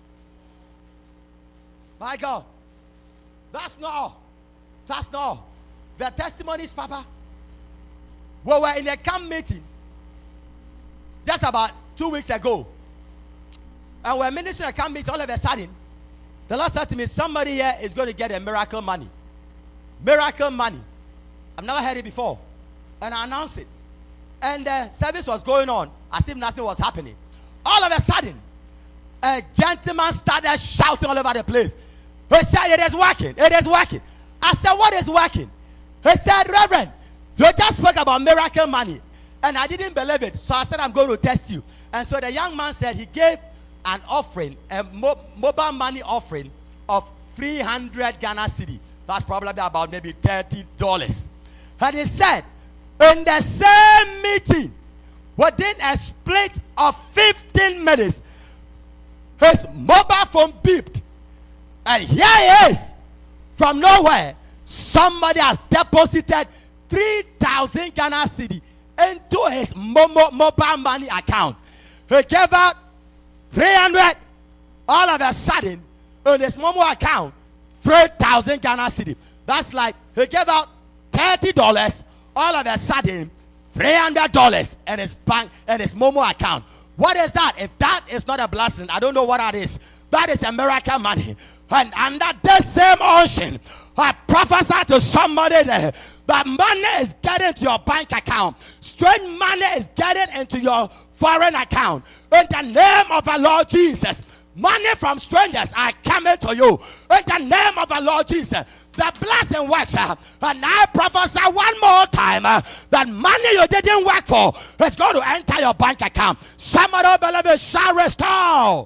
Speaker 3: My God, that's not all. That's not all. The testimonies, Papa. We were in a camp meeting just about 2 weeks ago. And we're ministering a camp meeting. All of a sudden, the Lord said to me, somebody here is going to get a miracle money. Miracle money. I've never heard it before. And I announced it. And the service was going on as if nothing was happening. All of a sudden, a gentleman started shouting all over the place. He said, it is working. It is working. I said, what is working? He said, Reverend, you just spoke about miracle money. And I didn't believe it. So I said, I'm going to test you. And so the young man said he gave an offering, a mobile money offering of 300 Ghana cedi. That's probably about maybe $30. And he said, in the same meeting, within a split of 15 minutes, his mobile phone beeped. And here he is. From nowhere, somebody has deposited 3,000 Ghana cedi into his mobile money account. He gave out 300. All of a sudden, in his mobile account, 3,000 Ghana cedi. That's like he gave out $30. All of a sudden, $300 in his bank and his mobile account. What is that? If that is not a blessing, I don't know what that is. That is a miracle money. And under this same ocean, I prophesy to somebody there that money is getting to your bank account. Strange money is getting into your foreign account. In the name of our Lord Jesus, Money from strangers are coming to you in the name of the Lord Jesus. The blessing works, and I prophesy one more time that money you didn't work for is going to enter your bank account. Somebody believe it shall restore.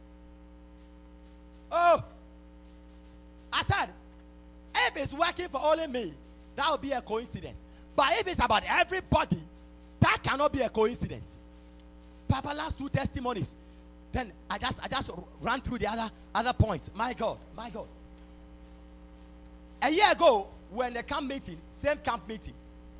Speaker 3: Oh, I said, if it's working for only me, that will be a coincidence. But if it's about everybody, that cannot be a coincidence. Papa, last 2 testimonies. Then I just ran through the other points. My God. A year ago, when the camp meeting, same camp meeting,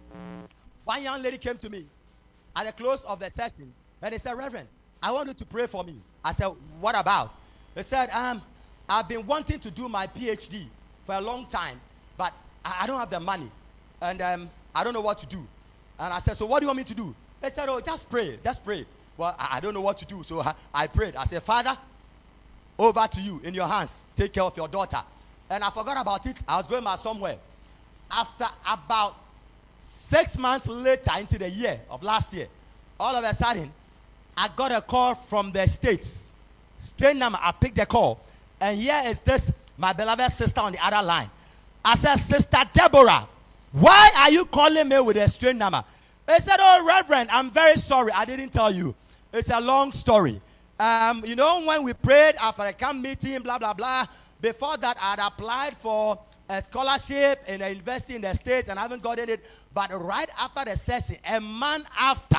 Speaker 3: one young lady came to me at the close of the session, and they said, Reverend, I want you to pray for me. I said, what about? They said, I've been wanting to do my PhD for a long time, but I don't have the money, and I don't know what to do. And I said, so what do you want me to do? They said, oh, just pray. Well, I don't know what to do, so I prayed. I said, Father, over to you, in your hands. Take care of your daughter. And I forgot about it. I was going back somewhere. After about 6 months later, into the year of last year, all of a sudden, I got a call from the States. Strange number. I picked the call. And here is this, my beloved sister on the other line. I said, Sister Deborah, why are you calling me with a strange number? They said, oh, Reverend, I'm very sorry. I didn't tell you. It's a long story. When we prayed after a camp meeting, blah, blah, blah, before that, I had applied for a scholarship in a university in the States, and I haven't gotten it. But right after the session, a month after,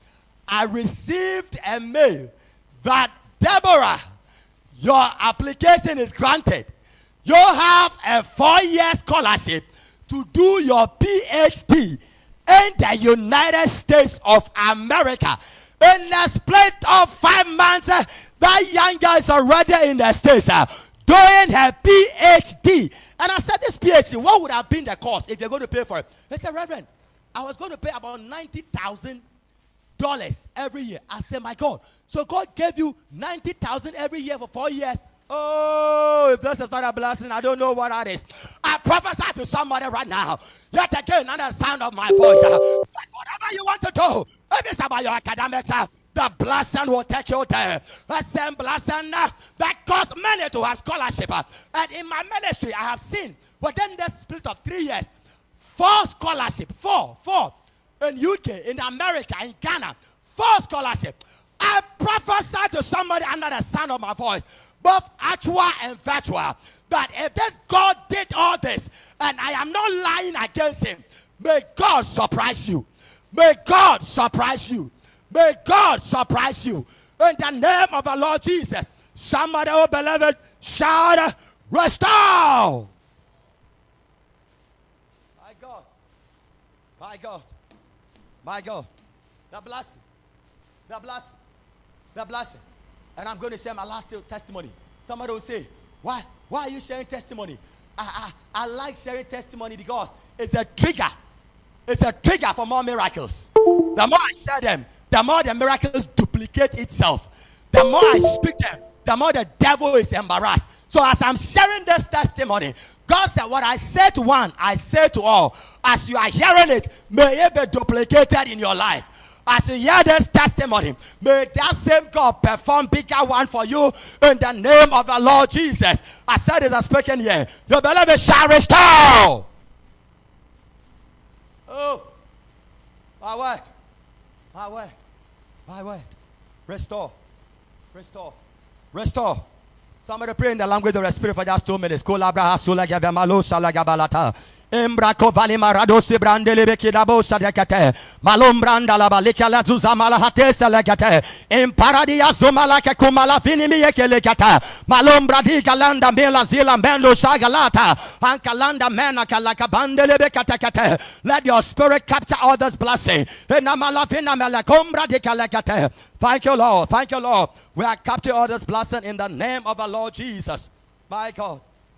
Speaker 3: I received a mail that, Deborah, your application is granted. You have a 4-year scholarship to do your PhD in the United States of America. In the split of 5 months, that young girl is already in the States doing her PhD. And I said, this PhD, what would have been the cost if you're going to pay for it? They said, Reverend, I was going to pay about $90,000 every year. I said, my God, so God gave you $90,000 every year for 4 years? Oh, if this is not a blessing, I don't know what that is. I prophesy to somebody right now. Yet again, under the sound of my voice, whatever you want to do, if it's about your academics, the blessing will take you there. The same blessing that caused many to have scholarship. And in my ministry, I have seen within the split of 3 years, 4 scholarship, four in UK, in America, in Ghana, 4 scholarship. I prophesy to somebody under the sound of my voice, both actual and virtual, that if this God did all this, and I am not lying against him, may God surprise you. May God surprise you. May God surprise you. In the name of the Lord Jesus, somebody who believe it, shout, restore. My God. My God. My God. The blessing. The blessing. The blessing. And I'm going to share my last testimony. Somebody will say, why are you sharing testimony? I like sharing testimony because it's a trigger. It's a trigger for more miracles. The more I share them, the more the miracles duplicate itself. The more I speak them, the more the devil is embarrassed. So as I'm sharing this testimony, God said, what I say to one, I say to all. As you are hearing it, may it be duplicated in your life. As you hear this testimony, may that same God perform bigger one for you in the name of the Lord Jesus. I said it as speaking here. Your beloved shall restore. Oh, my word, my word, my word. Restore, restore, restore. Somebody pray in the language of the Spirit for just 2 minutes. Embrako vali maradosi brandele bekida bosa dekate malombranda la balika la zuzamala hatesa legate imparadia zumala ke kumala fini miekele kata malombradi galanda mela zila mendo shagalata ankalanda mena kalaka bandele bekata kate. Let your spirit capture all this blessing. Enamala fina mela kombra dikalekate. Thank you, Lord. Thank you, Lord. We are capturing all this blessing in the name of the Lord Jesus. My God.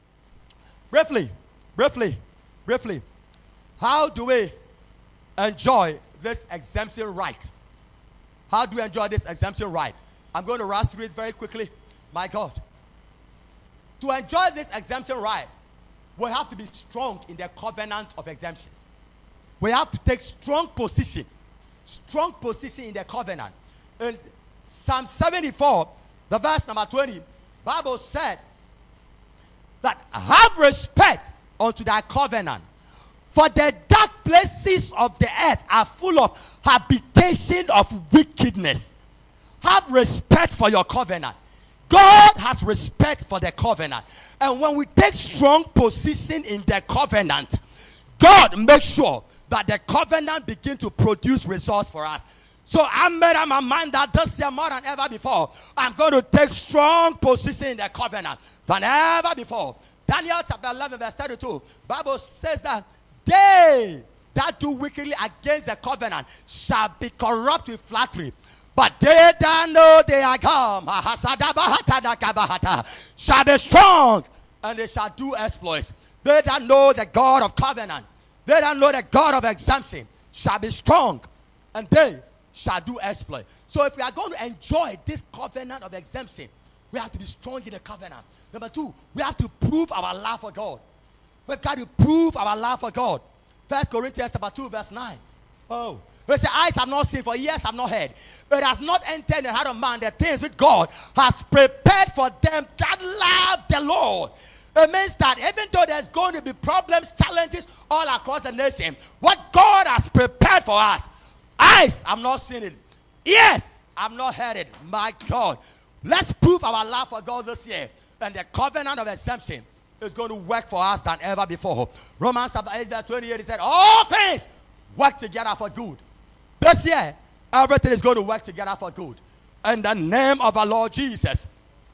Speaker 3: Briefly, how do we enjoy this exemption right? How do we enjoy this exemption right? I'm going to rush through it very quickly. My God. To enjoy this exemption right, we have to be strong in the covenant of exemption. We have to take strong position in the covenant. In Psalm 74, the verse number 20, Bible said that have respect unto thy covenant, for the dark places of the earth are full of habitation of wickedness. Have respect for your covenant. God has respect for the covenant. And when we take strong position in the covenant, God makes sure that the covenant begin to produce results for us. So I made up my mind that this year more than ever before, I'm going to take strong position in the covenant than ever before. Daniel chapter 11 verse 32, Bible says that they that do wickedly against the covenant shall be corrupt with flattery. But they that know they are come shall be strong, and they shall do exploits. They that know the God of covenant, they that know the God of exemption, shall be strong, and they shall do exploit. So if we are going to enjoy this covenant of exemption, we have to be strong in the covenant. Number two, we have to prove our love for God. We've got to prove our love for God. 1 Corinthians chapter 2 verse 9. Oh, we say, eyes have not seen, for ears have not heard. It has not entered in the heart of man the things which God has prepared for them that love the Lord. It means that even though there's going to be problems, challenges all across the nation, what God has prepared for us, eyes have not seen it, ears have not heard it. My God, let's prove our love for God this year, and the covenant of exemption is going to work for us than ever before. Romans chapter 8 verse 28, he said, all things work together for good. This year, everything is going to work together for good. In the name of our Lord Jesus.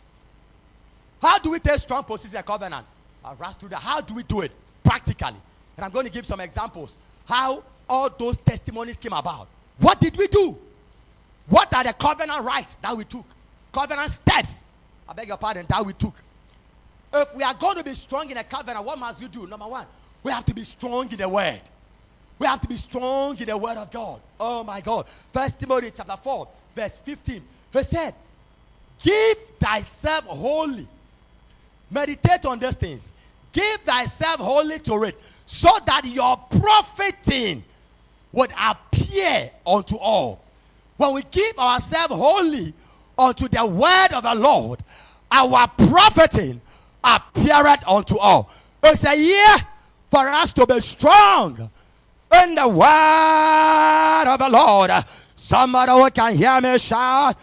Speaker 3: How do we take strong position in the covenant? I'll rush through that. How do we do it practically? And I'm going to give some examples. How all those testimonies came about. What did we do? What are the covenant rights that we took? Covenant steps, I beg your pardon, that we took. If we are going to be strong in a covenant, what must we do? Number one, we have to be strong in the word. We have to be strong in the word of God. Oh my God. 1 Timothy chapter 4 verse 15. He said, give thyself wholly. Meditate on these things. Give thyself wholly to it, so that your profiting would appear unto all. When we give ourselves wholly unto the word of the Lord, our profiting appeareth unto all. It's a year for us to be strong in the word of the Lord. Somebody who can hear me shout,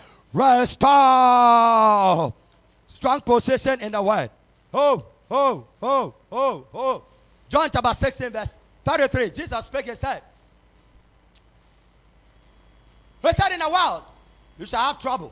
Speaker 3: restore. Strong position in the word. Oh. John chapter 16 verse 33. Jesus speaking said, he said, in the world you shall have trouble,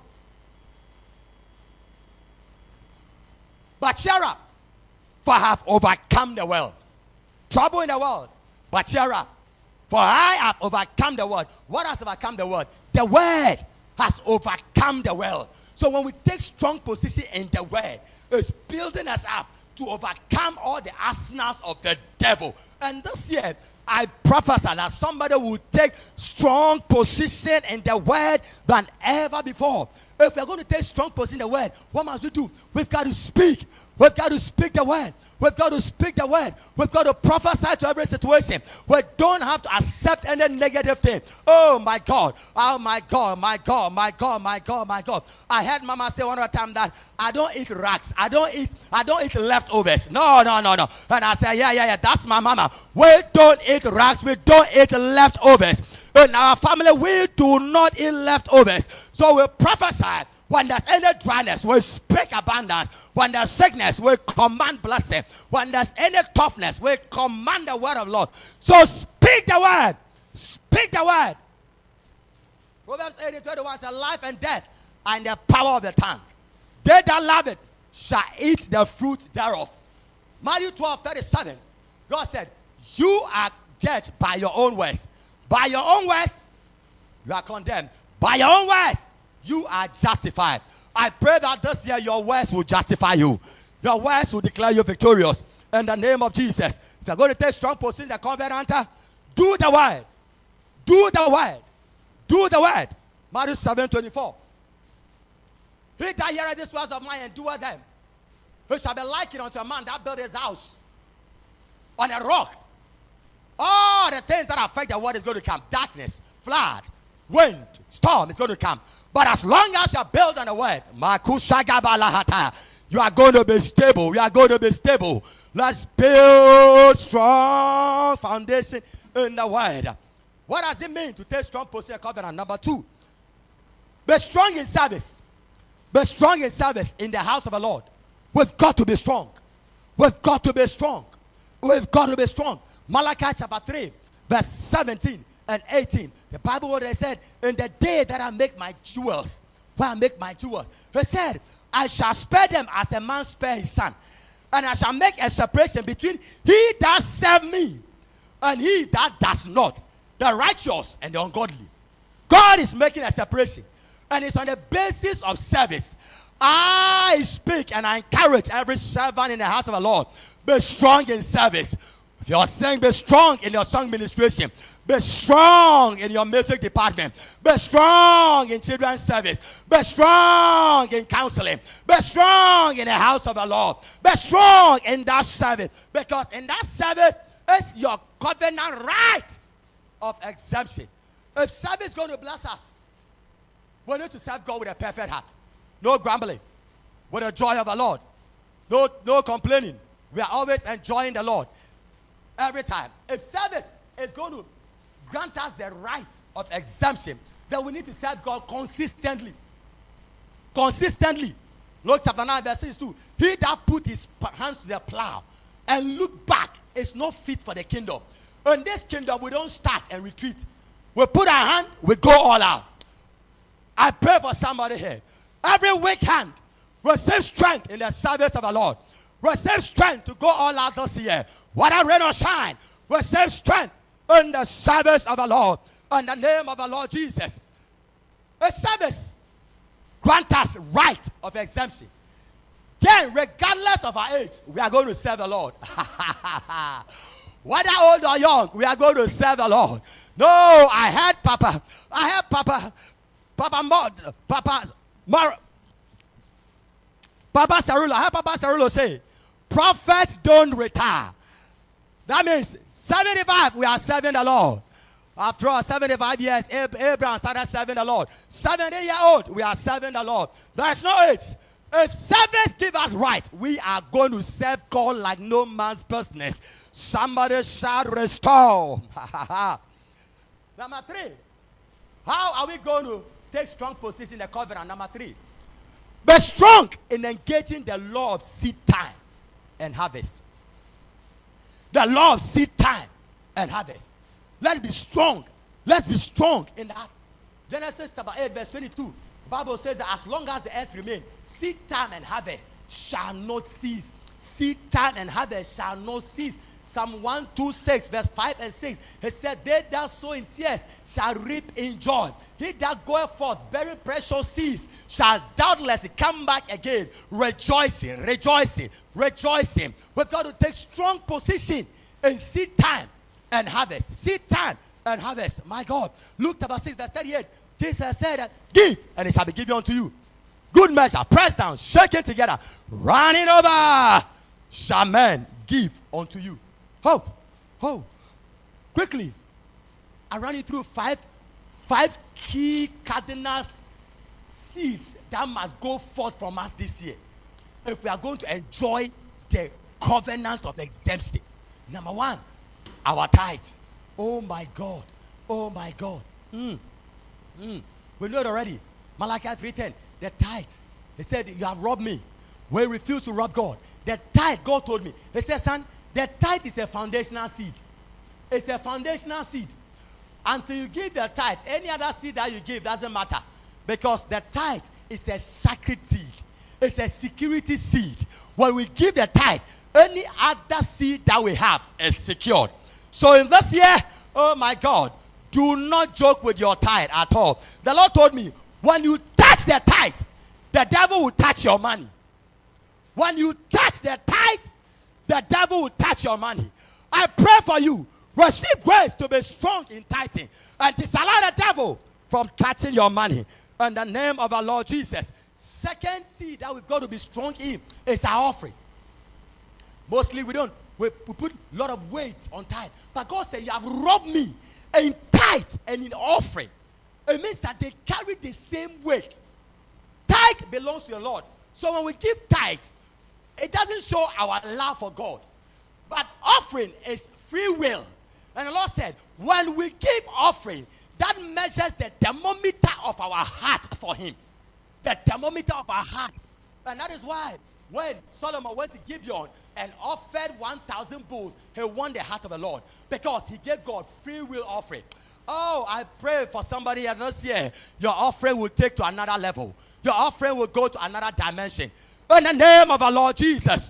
Speaker 3: but cheer up, for I have overcome the world. Trouble in the world, but cheer up, for I have overcome the world. What has overcome the world? The word has overcome the world. So when we take strong position in the word, it's building us up to overcome all the arsenals of the devil. And this year, I prophesy that somebody will take strong position in the word than ever before. If we're going to take strong position in the word, what must we do? We've got to speak. We've got to speak the word. We've got to speak the word. We've got to prophesy to every situation. We don't have to accept any negative thing. Oh my God. Oh my God. My God. My God. My God. My God. I heard Mama say one other time that I don't eat rags. I don't eat leftovers. No. And I say, yeah. That's my mama. We don't eat rags. We don't eat leftovers. In our family, we do not eat leftovers. So we prophesy. When there's any dryness, we speak abundance. When there's sickness, we command blessing. When there's any toughness, we command the word of Lord. So speak the word. Speak the word. Proverbs 18:21 says, life and death are in the power of the tongue. They that love it shall eat the fruit thereof. Matthew 12:37, God said, you are judged by your own words. By your own words, you are condemned. By your own words, you are justified. I pray that this year your words will justify you. Your words will declare you victorious. In the name of Jesus. If you're going to take strong position in the covenant, do the word. Do the word. Do the word. Matthew 7:24. He that heareth these words of mine and doeth them, he shall be likened unto a man that built his house on a rock. All the things that affect the world is going to come. Darkness, flood, wind, storm is going to come. But as long as you build on the word, You are going to be stable. You are going to be stable. Let's build strong foundation in the word. What does it mean to take strong position covenant? Number 2, be strong in service. Be strong in service in the house of the Lord. We've got to be strong. We've got to be strong. We've got to be strong. Malachi chapter 3, verse 17 and 18. The Bible word said, in the day that I make my jewels, where I make my jewels, he said, I shall spare them as a man spare his son. And I shall make a separation between he that serve me and he that does not, the righteous and the ungodly. God is making a separation. And it's on the basis of service. I speak and I encourage every servant in the house of the Lord, be strong in service. If you're saying be strong in your song ministration, be strong in your music department, be strong in children's service, be strong in counseling, be strong in the house of the Lord, be strong in that service, because in that service is your covenant right of exemption. If service is going to bless us, we need to serve God with a perfect heart. No grumbling, with the joy of the Lord. No complaining. We are always enjoying the Lord every time. If service is going to grant us the right of exemption, then we need to serve God consistently. Consistently. Luke chapter 9 verse 6-2. He that put his hands to the plow and look back is not fit for the kingdom. In this kingdom, we don't start and retreat. We put our hand, we go all out. I pray for somebody here. Every weak hand, receive strength in the service of the Lord. Receive strength to go all out this year. Whether rain or shine, receive strength in the service of the Lord. In the name of the Lord Jesus. A service grant us right of exemption. Then, regardless of our age, we are going to serve the Lord. Whether old or young, we are going to serve the Lord. No, I heard Papa Sarulo. I heard Papa Sarulo say, prophets don't retire. That means 75, we are serving the Lord. After all, 75 years, Abraham started serving the Lord. 70-year-old, we are serving the Lord. There's no age. If service give us right, we are going to serve God like no man's business. Somebody shout, restore. Number 3, how are we going to take strong position in the covenant? Number 3, be strong in engaging the law of seed time and harvest. The law of seed time and harvest. Let's be strong. Let's be strong in that. Genesis chapter 8 verse 22. The Bible says that as long as the earth remains, seed time and harvest shall not cease. Seed time and harvest shall not cease. Psalm 126 verse 5 and 6. He said, they that sow in tears shall reap in joy. He that goeth forth bearing precious seeds shall doubtless come back again, rejoicing, rejoicing, rejoicing. We've got to take strong position in seed time and harvest. Seed time and harvest. My God. Luke chapter 6 verse 38. Jesus said, give and it shall be given unto you. Good measure, pressed down, shaken together, running over, shall men give unto you. Oh, quickly. I ran you through five key cardinal seeds that must go forth from us this year if we are going to enjoy the covenant of exemption. Number 1, our tithe. Oh my God. Oh my God. We know it already. Malachi 3:10. The tithe. He said, you have robbed me. We refuse to rob God. The tithe, God told me. He said, son, the tithe is a foundational seed. It's a foundational seed. Until you give the tithe, any other seed that you give doesn't matter. Because the tithe is a sacred seed. It's a security seed. When we give the tithe, any other seed that we have is secured. So in this year, oh my God, do not joke with your tithe at all. The Lord told me, when you touch the tithe, the devil will touch your money. When you touch the tithe, the devil will touch your money. I pray for you. Receive grace to be strong in tithing and disallow the devil from touching your money. In the name of our Lord Jesus. Second seed that we've got to be strong in is our offering. Mostly we put a lot of weight on tithe. But God said, you have robbed me in tithe and in offering. It means that they carry the same weight. Tithe belongs to the Lord. So when we give tithe, it doesn't show our love for God. But offering is free will. And the Lord said, when we give offering, that measures the thermometer of our heart for him. The thermometer of our heart. And that is why when Solomon went to Gibeon and offered 1,000 bulls, he won the heart of the Lord. Because he gave God free will offering. Oh, I pray for somebody here this year. Your offering will take to another level. Your offering will go to another dimension. In the name of our Lord Jesus.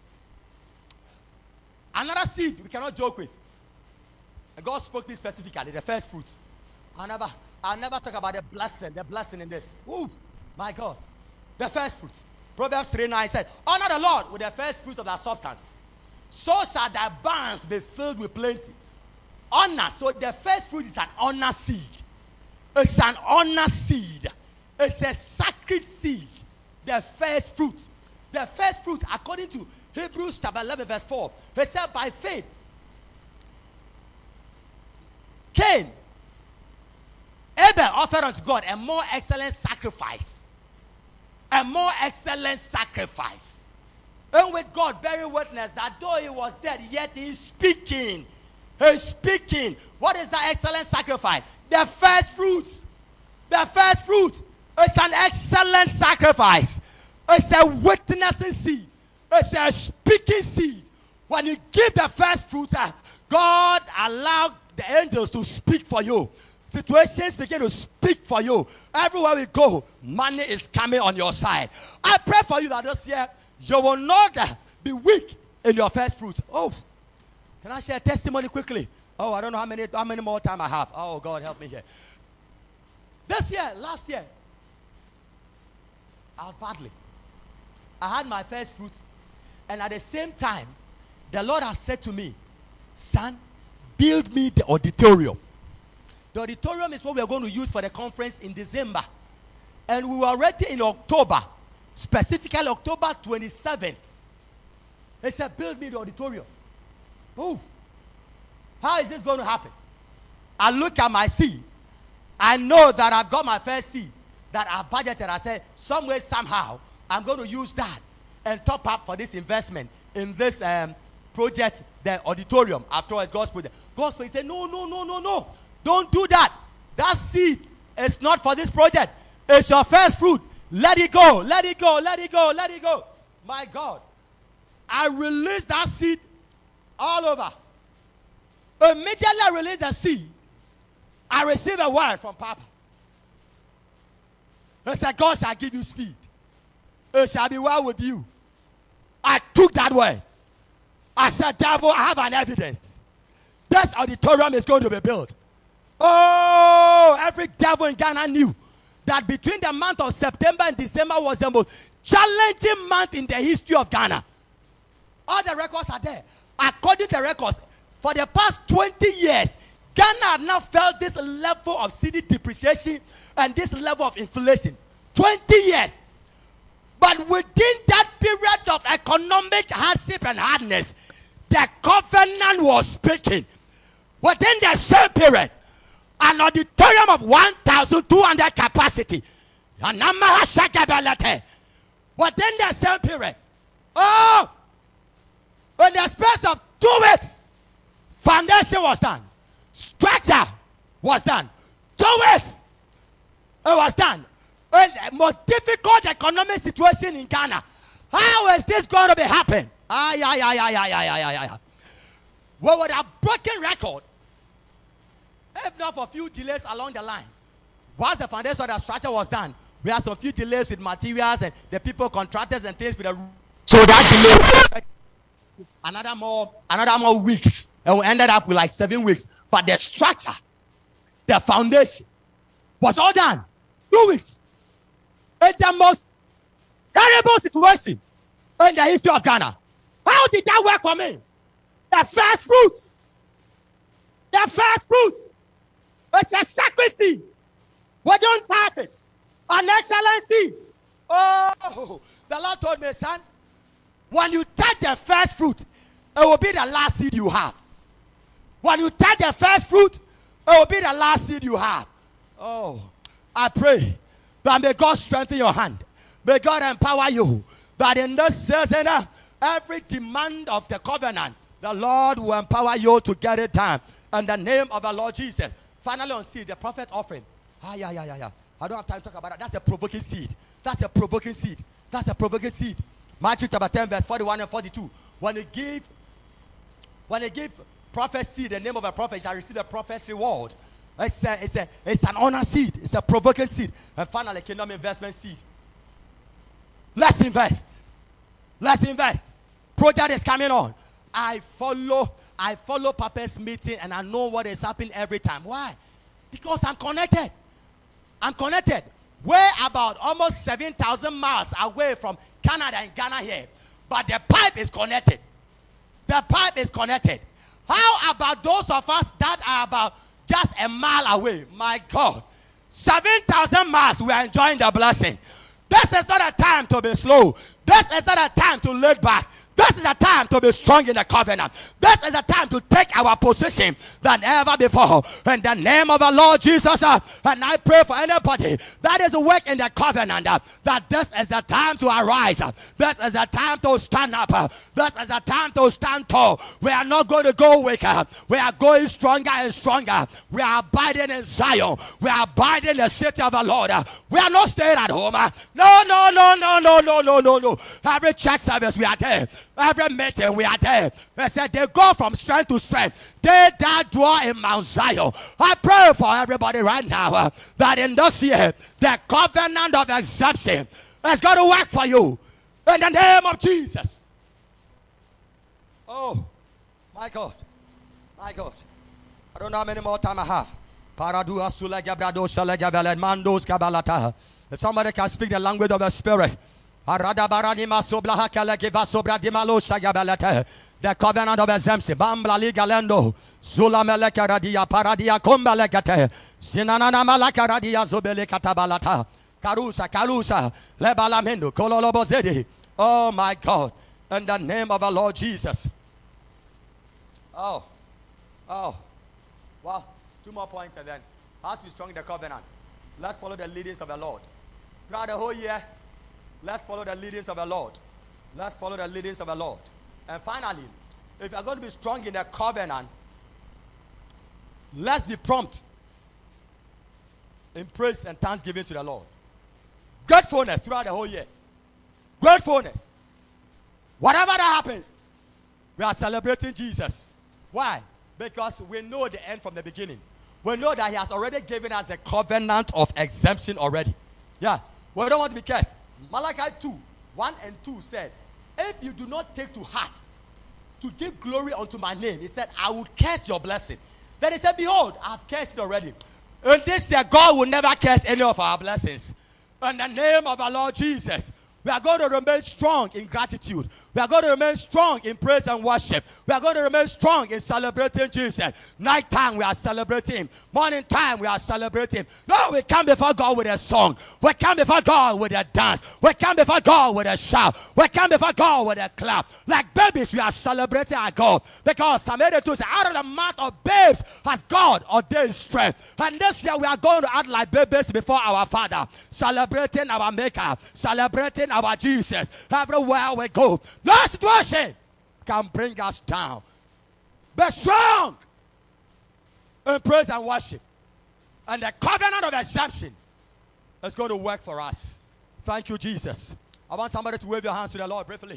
Speaker 3: Another seed we cannot joke with. And God spoke me specifically, the first fruits. I'll never talk about the blessing in this. Ooh, my God. The first fruits. Proverbs 3:9 said, honor the Lord with the first fruits of thy substance. So shall thy barns be filled with plenty. Honor. So the first fruit is an honor seed. It's an honor seed. It's a sacred seed. The first fruits. The first fruits, according to Hebrews chapter 11 verse 4. He said, by faith, Cain, Abel offered unto God a more excellent sacrifice. A more excellent sacrifice. And with God bearing witness that though he was dead, yet he is speaking. He's speaking. What is that excellent sacrifice? The first fruits. The first fruits. It's an excellent sacrifice. It's a witnessing seed. It's a speaking seed. When you give the first fruits, God allowed the angels to speak for you. Situations begin to speak for you. Everywhere we go, money is coming on your side. I pray for you that this year, you will not be weak in your first fruits. Oh, can I share a testimony quickly? Oh, I don't know how many more time I have. Oh, God, help me here. Last year, I was battling. I had my first fruits. And at the same time, the Lord has said to me, son, build me the auditorium. The auditorium is what we are going to use for the conference in December. And we were already in October, specifically October 27th. He said, build me the auditorium. Oh, how is this going to happen? I look at my seed. I know that I've got my first seed that I've budgeted. I said, some way, somehow, I'm going to use that and top up for this investment in this project, the auditorium. Afterwards, God spoke. He said, no. Don't do that. That seed is not for this project. It's your first fruit. Let it go. Let it go. Let it go. Let it go. My God. I released that seed all over. Immediately I released the seed, I received a word from Papa. He said, God shall give you speed. It shall be well with you. I took that word. I said, devil, I have an evidence. This auditorium is going to be built. Oh, every devil in Ghana knew that between the month of September and December was the most challenging month in the history of Ghana. All the records are there. According to the records, for the past 20 years, Ghana had not felt this level of cedi depreciation and this level of inflation. 20 years. But within that period of economic hardship and hardness, the covenant was speaking. Within the same period, an auditorium of 1,200 capacity. Within the same period. Oh! In the space of 2 weeks, foundation was done. Structure was done. 2 weeks, it was done. In the most difficult economic situation in Ghana. How is this going to be happening? We would have broken record if not for a few delays along the line. Once the foundation of the structure was done, we had some few delays with materials and the people, contractors and things with the. So that delay another more weeks, and we ended up with like 7 weeks. But the structure, the foundation, was all done. 2 weeks. It's the most terrible situation in the history of Ghana. How did that work for me? The first fruits. The first fruit. It's a sacrifice. We don't have it. An excellency. Oh, the Lord told me, son, when you take the first fruit, it will be the last seed you have. When you take the first fruit, it will be the last seed you have. Oh, I pray that may God strengthen your hand. May God empower you. that in this season, every demand of the covenant, the Lord will empower you to get it done. In the name of the Lord Jesus. Finally on seed, the prophet offering. Yeah. I don't have time to talk about that. That's a provoking seed. That's a provoking seed. That's a provoking seed. Matthew chapter 10, verse 41 and 42. When you give prophet seed, the name of a prophet, you shall receive a prophet's reward. It's an honor seed. It's a provoking seed. And finally, kingdom investment seed. Let's invest. Let's invest. Project is coming on. I follow Papa's meeting and I know what is happening every time. Why? Because I'm connected. I'm connected. We're about almost 7,000 miles away from Canada and Ghana here. But the pipe is connected. The pipe is connected. How about those of us that are about just a mile away? My God. 7,000 miles, we are enjoying the blessing. This is not a time to be slow. This is not a time to lay back. This is a time to be strong in the covenant. This is a time to take our position than ever before. In the name of the Lord Jesus, and I pray for anybody that is awake in the covenant, that this is the time to arise. This is the time to stand up. This is the time to stand tall. We are not going to go weak. We are going stronger and stronger. We are abiding in Zion. We are abiding in the city of the Lord. We are not staying at home. No. Every church service, we are there. Every meeting, we are there. They said they go from strength to strength. They that dwell in Mount Zion. I pray for everybody right now that in this year, the covenant of exemption is going to work for you. In the name of Jesus. Oh, my God. My God. I don't know how many more time I have. If somebody can speak the language of the Spirit. The covenant of exemption. Bambla ligalendo. Zula melekaradia paradia kumbelekate. Sinanana malakaradia zobele katabalata. Karusa. Lebalamendo. Kololobozedi. Oh my God. In the name of the Lord Jesus. Oh. Well, 2 more points and then. How to be strong in the covenant. Let's follow the leadings of the Lord. Throughout the whole year, let's follow the leadings of the Lord. Let's follow the leadings of the Lord. And finally, if you are going to be strong in the covenant, let's be prompt in praise and thanksgiving to the Lord. Gratefulness throughout the whole year. Gratefulness. Whatever that happens, we are celebrating Jesus. Why? Because we know the end from the beginning. We know that he has already given us a covenant of exemption already. Yeah. We don't want to be cursed. Malachi 2:1 and 2 said, if you do not take to heart to give glory unto my name, he said, I will curse your blessing. Then he said, behold, I have cursed it already. And this year, God will never curse any of our blessings. In the name of our Lord Jesus, we are going to remain strong in gratitude. We are going to remain strong in praise and worship. We are going to remain strong in celebrating Jesus. Night time, we are celebrating. Morning time, we are celebrating. No, we come before God with a song. We come before God with a dance. We come before God with a shout. We come before God with a clap. Like babies, we are celebrating our God. Because Psalm 82 says, out of the mouth of babes has God ordained strength. And this year, we are going to act like babies before our Father. Celebrating our Maker. Celebrating our Jesus. Everywhere we go, no situation can bring us down. Be strong in praise and worship. And the covenant of exemption is going to work for us. Thank you, Jesus. I want somebody to wave your hands to the Lord briefly.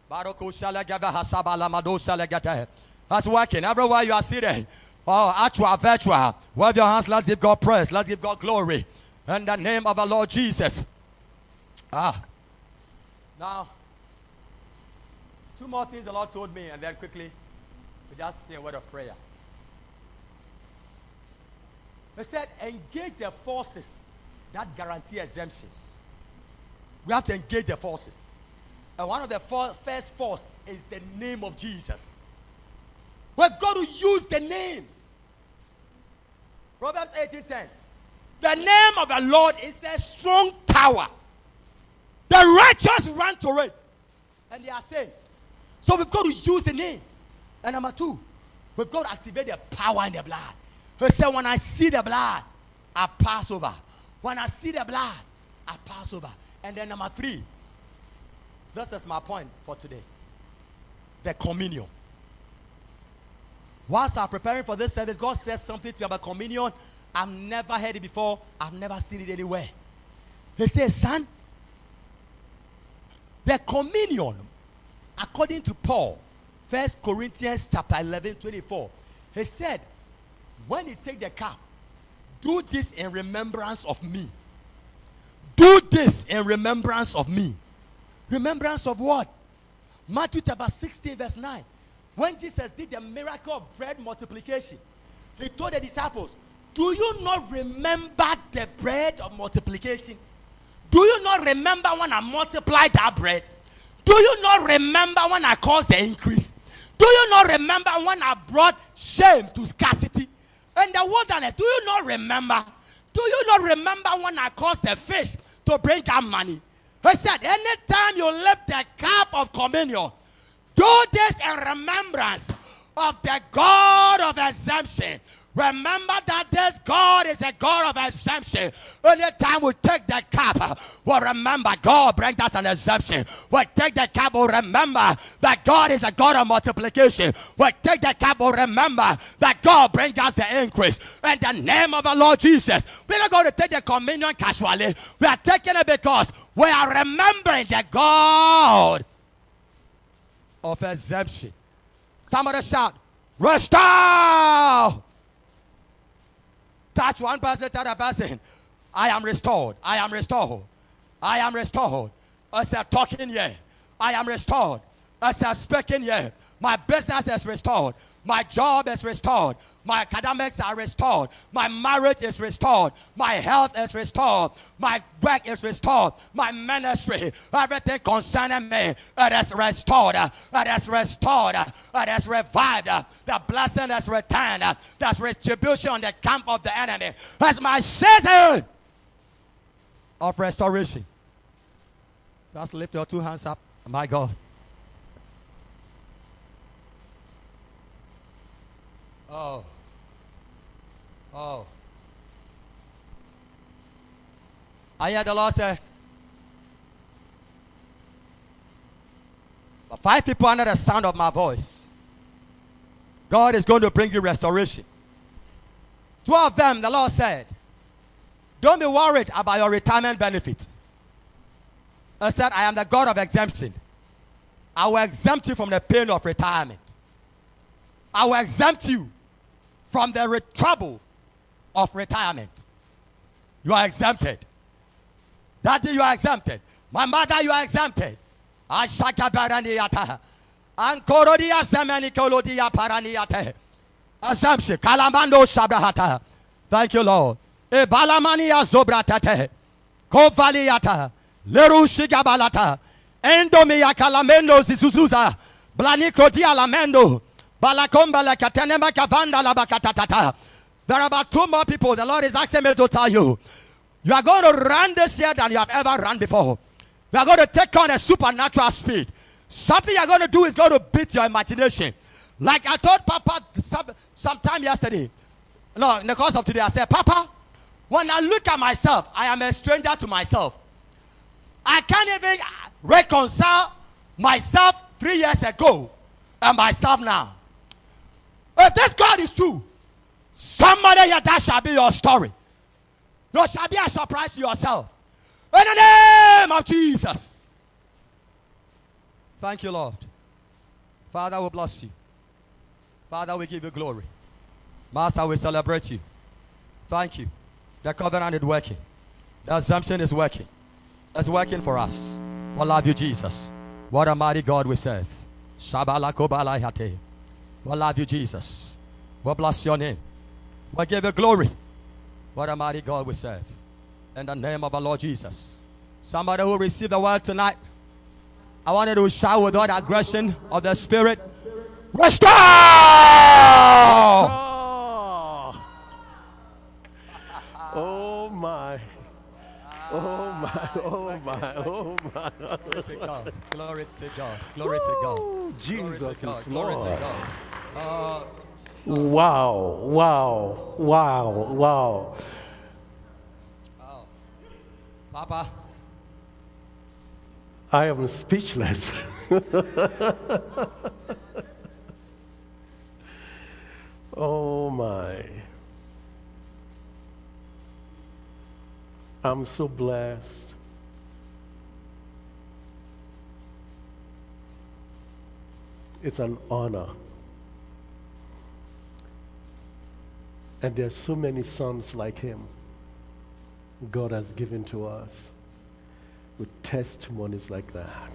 Speaker 3: That's working. Everywhere you are seated. Oh, actual, virtual. Wave your hands. Let's give God praise. Let's give God glory. In the name of the Lord Jesus. Now, 2 more things the Lord told me, and then quickly, we just say a word of prayer. He said, engage the forces that guarantee exemptions. We have to engage the forces. And one of the first force is the name of Jesus. We're going to use the name. Proverbs 18:10. The name of the Lord is a strong tower. The righteous run to it, and they are saved. So we've got to use the name. And number 2, we've got to activate the power in the blood. He said, when I see the blood, I pass over. When I see the blood, I pass over. And then number 3, This is my point for today. The communion. Whilst I'm preparing for this service, God says something to me about communion. I've never heard it before. I've never seen it anywhere. He says, son, the communion, according to Paul, 1 Corinthians chapter 11, 24, he said, when you take the cup, do this in remembrance of me. Do this in remembrance of me. Remembrance of what? Matthew chapter 16, verse 9. When Jesus did the miracle of bread multiplication, he told the disciples, do you not remember the bread of multiplication? Do you not remember when I multiplied that bread? Do you not remember when I caused the increase? Do you not remember when I brought shame to scarcity? In the wilderness, do you not remember? Do you not remember when I caused the fish to bring out money? He said, anytime you lift the cup of communion, do this in remembrance of the God of exemption. Remember that this God is a God of exemption. Anytime we take the cup, we'll remember God brings us an exemption. We take the cup, we'll remember that God is a God of multiplication. We take the cup, we'll remember that God brings us the increase. In the name of the Lord Jesus, we're not going to take the communion casually. We are taking it because we are remembering the God of exemption. Somebody shout, restore! Touch one person, tell the person, I am restored. I am restored. I am restored. As they're talking here, I am restored. As they're speaking here, my business is restored. My job is restored. My academics are restored. My marriage is restored. My health is restored. My work is restored. My ministry, everything concerning me, it is restored. It is restored. It is revived. The blessing is returned. There's retribution on the camp of the enemy. That's my season of restoration. Just lift your two hands up. My God. Oh. Oh. I hear the Lord say, 5 people under the sound of my voice, God is going to bring you restoration. 2 of them, the Lord said, don't be worried about your retirement benefit. I said, I am the God of exemption. I will exempt you from the pain of retirement. I will exempt you from the trouble of retirement. You are exempted. Daddy, you are exempted. My mother, you are exempted. Exemption. Kalamando shabrahata. Thank you, Lord. Ebalamania zobratate. Kovaliata. Lerushigabalata. Endomia kalamendo zisuzuza. Blanikrodia lamendo. There are about 2 more people. The Lord is asking me to tell you. You are going to run this year than you have ever run before. You are going to take on a supernatural speed. Something you are going to do is going to beat your imagination. Like I told Papa sometime yesterday. No, in the course of today, I said, Papa, when I look at myself, I am a stranger to myself. I can't even reconcile myself 3 years ago and myself now. If this God is true, somebody here, that shall be your story. It shall be a surprise to yourself. In the name of Jesus. Thank you, Lord. Father, we bless you. Father, we give you glory. Master, we celebrate you. Thank you. The covenant is working. The assumption is working. It's working for us. We love you, Jesus. What a mighty God we serve. Shabalakobalaihate. We love you, Jesus. We bless your name. We give you glory. What a mighty God we serve. In the name of our Lord Jesus. Somebody who received the word tonight, I wanted to shout with all the aggression of the Spirit. Restore!
Speaker 2: Oh my. Oh my, oh my, oh my.
Speaker 3: Glory to God. Glory to God. Glory to God.
Speaker 2: Jesus
Speaker 3: God.
Speaker 2: is
Speaker 3: Glory
Speaker 2: Lord.
Speaker 3: to God.
Speaker 2: Wow, wow, wow, wow.
Speaker 3: Oh. Papa.
Speaker 2: I am speechless. Oh my. I'm so blessed. It's an honor. And there's so many sons like him God has given to us with testimonies like that.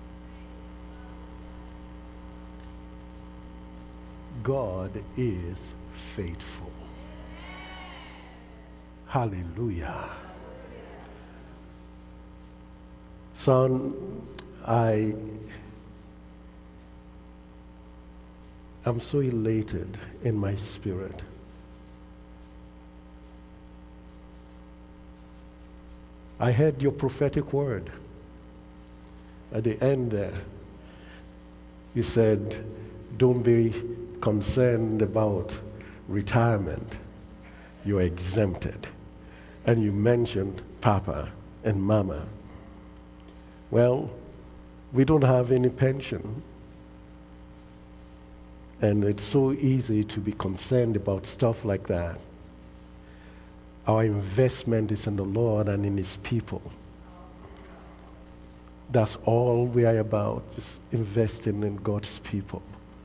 Speaker 2: God is faithful. Hallelujah. Son, I am so elated in my spirit. I heard your prophetic word at the end there. You said, don't be concerned about retirement. You're exempted. And you mentioned Papa and Mama. Well, we don't have any pension. And it's so easy to be concerned about stuff like that. Our investment is in the Lord and in His people. That's all we are about, just investing in God's people.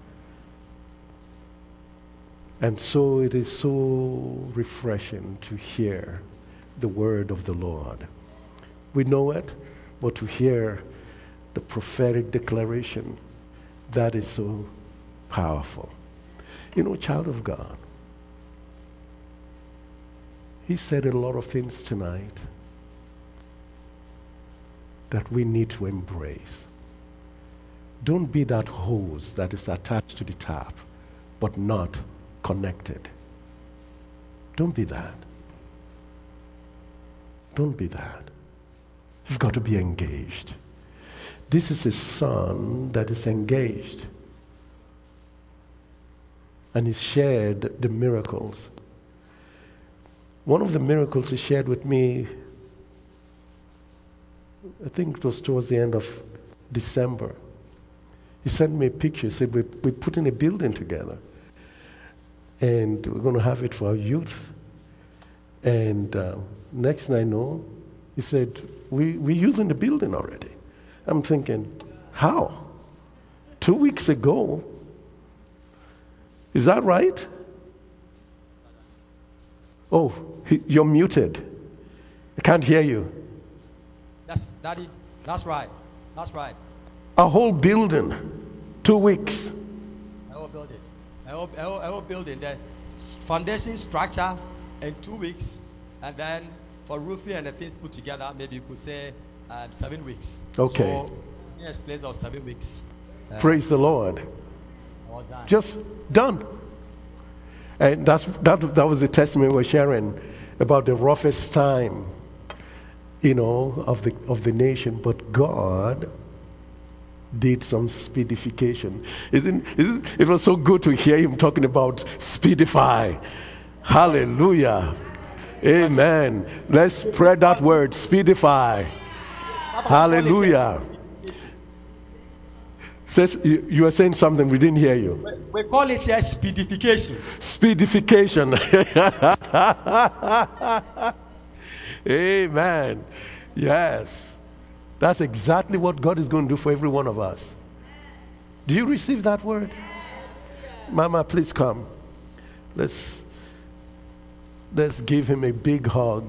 Speaker 2: And so it is so refreshing to hear the word of the Lord. We know it, but to hear the prophetic declaration, that is so powerful. You know, child of God, He said a lot of things tonight that we need to embrace. Don't be that hose that is attached to the tap, but not connected. Don't be that. Don't be that. You've got to be engaged. This is a son that is engaged. And he's shared the miracles. One of the miracles he shared with me, I think it was towards the end of December. He sent me a picture. He said, we're putting a building together. And we're going to have it for our youth. And next thing I know, he said, we're using the building already. I'm thinking, how? 2 weeks ago? Is that right? Oh, you're muted. I can't hear you.
Speaker 3: Daddy, that's right. That's right.
Speaker 2: A whole building, 2 weeks.
Speaker 3: A whole building. A whole building. The foundation structure in 2 weeks. And then for roofing and the things put together, maybe you could say 7 weeks.
Speaker 2: Okay.
Speaker 3: So, yes, place of 7 weeks.
Speaker 2: Praise the Lord. Just done. And that was the testimony we're sharing about the roughest time, you know, of the nation. But God did some speedification. It was so good to hear him talking about speedify. Hallelujah. Amen. Let's spread that word, speedify. Hallelujah. Says you are saying something, we didn't hear you.
Speaker 3: We call it here speedification.
Speaker 2: Speedification. Amen. Yes. That's exactly what God is going to do for every one of us. Do you receive that word? Mama, please come. Let's give him a big hug.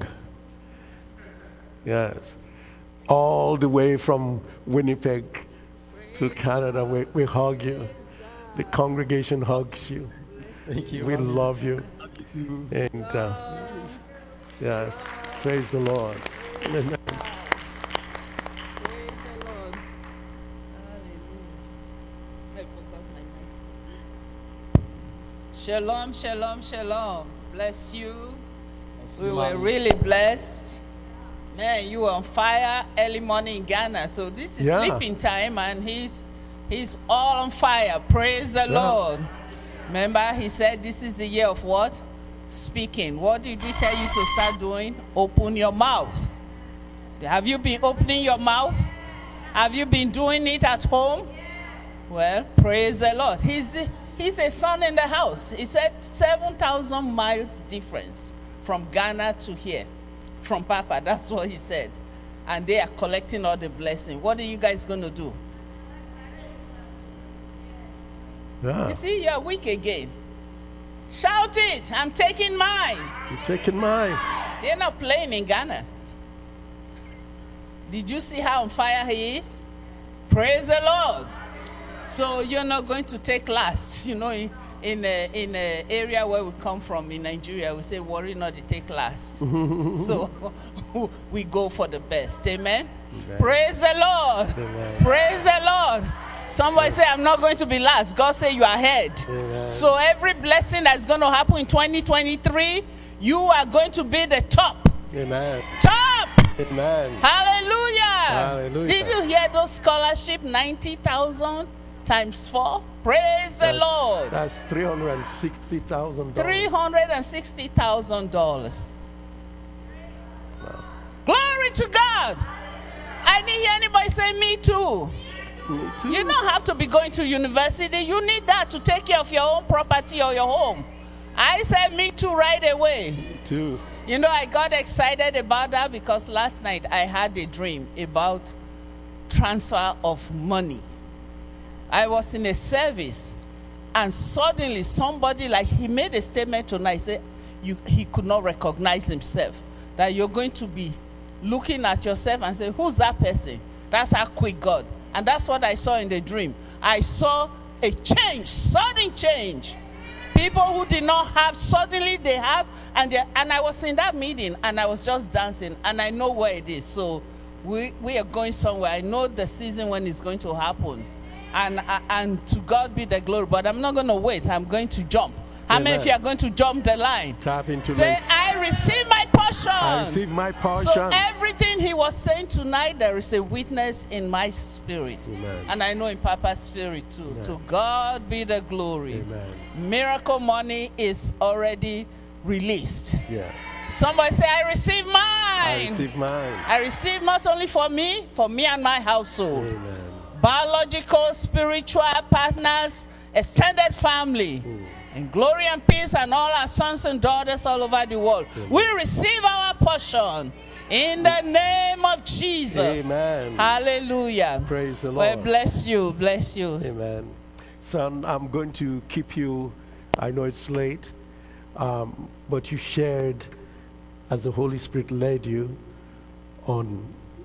Speaker 2: Yes. All the way from Winnipeg to Canada, we hug you. The congregation hugs you.
Speaker 3: Thank you.
Speaker 2: We love you. And yes, praise the Lord. Amen.
Speaker 4: Shalom, shalom, shalom. Bless you. We were really blessed. Man, you were on fire early morning in Ghana. So this is sleeping time, and he's all on fire. Praise the Lord. Remember, he said this is the year of what? Speaking. What did we tell you to start doing? Open your mouth. Have you been opening your mouth? Have you been doing it at home? Well, praise the Lord. He's a son in the house. He said 7,000 miles difference from Ghana to here. From Papa, that's what he said. And they are collecting all the blessing. What are you guys going to do?
Speaker 2: Yeah.
Speaker 4: You see, you're weak again. Shout it. I'm taking mine.
Speaker 2: You're taking mine.
Speaker 4: They're not playing in Ghana. Did you see how on fire he is? Praise the Lord. So you're not going to take last. You know, in a area where we come from in Nigeria, we say worry not to take last. So we go for the best. Amen. Amen. Praise the Lord. Amen. Praise the Lord. Somebody say, I'm not going to be last. God say you are ahead. Amen. So every blessing that's going to happen in 2023, you are going to be the top.
Speaker 2: Amen.
Speaker 4: Top.
Speaker 2: Amen.
Speaker 4: Hallelujah.
Speaker 2: Hallelujah.
Speaker 4: Did you hear those scholarship? 90,000 times 4. Praise the Lord.
Speaker 2: That's $360,000.
Speaker 4: $360,000. Wow. Glory to God. I didn't hear anybody say me too.
Speaker 2: Me too.
Speaker 4: You don't have to be going to university. You need that to take care of your own property or your home. I said me too right away.
Speaker 2: Me too.
Speaker 4: You know, I got excited about that because last night I had a dream about transfer of money. I was in a service and suddenly somebody, like, he made a statement tonight, said he could not recognize himself. That you're going to be looking at yourself and say, who's that person? That's how quick God. And that's what I saw in the dream. I saw a change, sudden change. People who did not have, suddenly they have. And I was in that meeting and I was just dancing. And I know where it is. So we are going somewhere. I know the season when it's going to happen. And to God be the glory. But I'm not going to wait. I'm going to jump. How many of you are going to jump the line?
Speaker 2: Tap into
Speaker 4: Say,
Speaker 2: me.
Speaker 4: I receive my portion.
Speaker 2: I receive my portion.
Speaker 4: So everything he was saying tonight, there is a witness in my spirit.
Speaker 2: Amen.
Speaker 4: And I know in Papa's spirit too.
Speaker 2: Amen.
Speaker 4: To God be the glory.
Speaker 2: Amen.
Speaker 4: Miracle money is already released.
Speaker 2: Yes.
Speaker 4: Somebody say, I receive mine.
Speaker 2: I receive mine.
Speaker 4: I receive not only for me and my household.
Speaker 2: Amen.
Speaker 4: Biological, spiritual partners, extended family. And glory and peace and all our sons and daughters all over the world. Amen. We receive our portion in the name of Jesus.
Speaker 2: Amen.
Speaker 4: Hallelujah.
Speaker 2: Praise the Lord.
Speaker 4: Well, bless you. Bless you.
Speaker 2: Amen. Son, I'm going to keep you. I know it's late, but you shared as the Holy Spirit led you on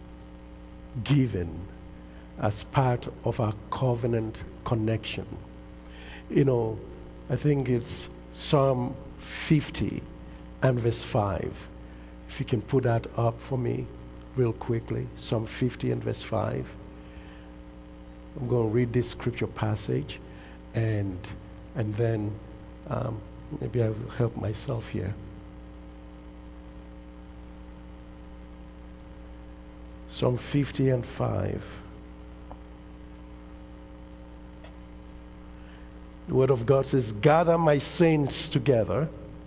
Speaker 2: giving as part of our covenant connection. You know, I think it's Psalm 50 and verse 5. If you can put that up for me real quickly. Psalm 50 and verse 5. I'm going to read this scripture passage and then maybe I will help myself here. Psalm 50 and 5. The word of God says, gather my saints together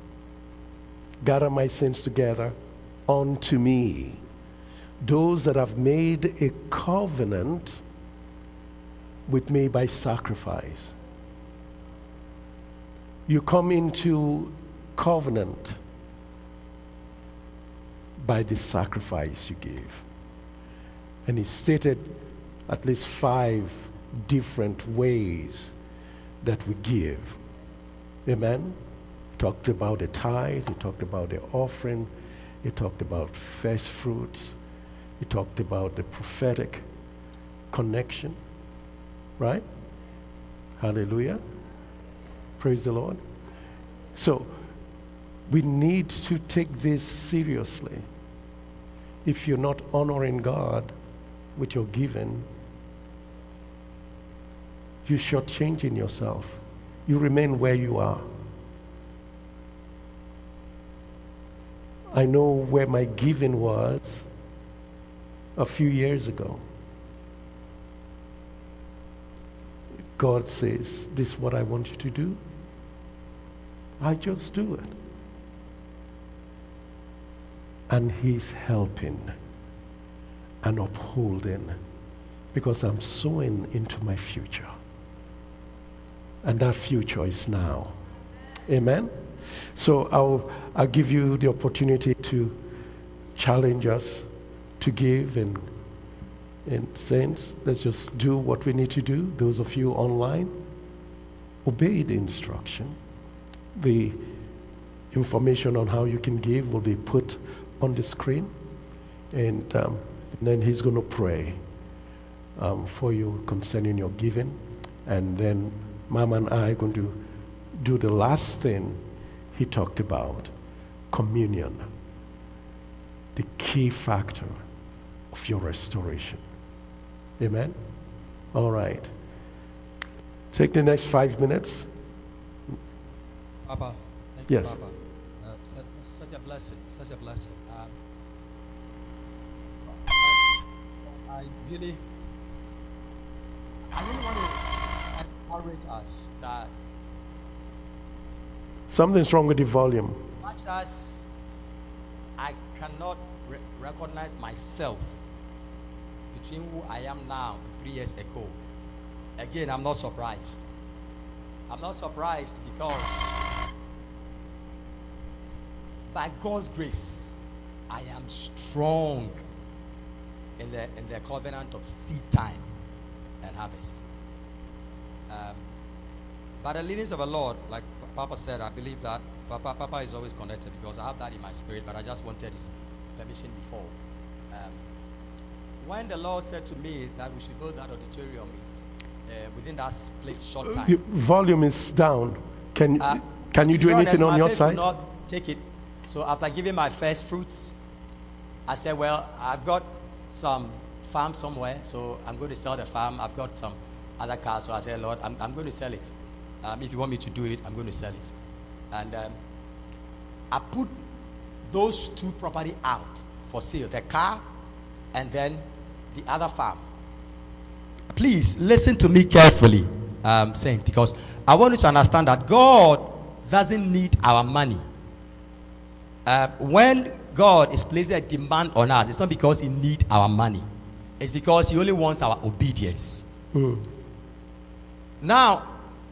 Speaker 2: unto me, those that have made a covenant with me by sacrifice. You come into covenant by the sacrifice you give. And he stated at least 5 different ways that we give. Amen? He talked about the tithe, he talked about the offering, he talked about first fruits, he talked about the prophetic connection, right? Hallelujah. Praise the Lord. So, we need to take this seriously. If you're not honoring God with your giving, you're shortchanging yourself. You remain where you are. I know where my giving was a few years ago. God says, this is what I want you to do. I just do it. And he's helping and upholding because I'm sowing into my future. And that future is now. Amen? So I'll give you the opportunity to challenge us to give. And saints, let's just do what we need to do. Those of you online, obey the instruction. The information on how you can give will be put on the screen. And then he's going to pray for you concerning your giving. And then Mama and I are going to do the last thing he talked about, communion, the key factor of your restoration. Amen? All right. Take the next 5 minutes.
Speaker 3: Papa, thank
Speaker 2: yes.
Speaker 3: you, Papa. Such a blessing, such a blessing. I really want to encourage us that
Speaker 2: something's wrong with the volume.
Speaker 3: Much as I cannot recognize myself between who I am now 3 years ago, again, I'm not surprised. I'm not surprised because by God's grace, I am strong in the covenant of seed time and harvest. By the leadings of the Lord, like Papa said, I believe that Papa is always connected because I have that in my spirit, but I just wanted his permission before. When the Lord said to me that we should build that auditorium within that short time.
Speaker 2: The volume is down. Can you do anything on your side?
Speaker 3: Not take it. So after giving my first fruits, I said, well, I've got some farm somewhere, so I'm going to sell the farm. I've got some other cars, so I said, Lord, I'm going to sell it. If you want me to do it, I'm going to sell it. And I put those two property out for sale, the car and then the other farm. Please listen to me carefully, saints, because I want you to understand that God doesn't need our money. When God is placing a demand on us, it's not because he needs our money. It's because he only wants our obedience. Now,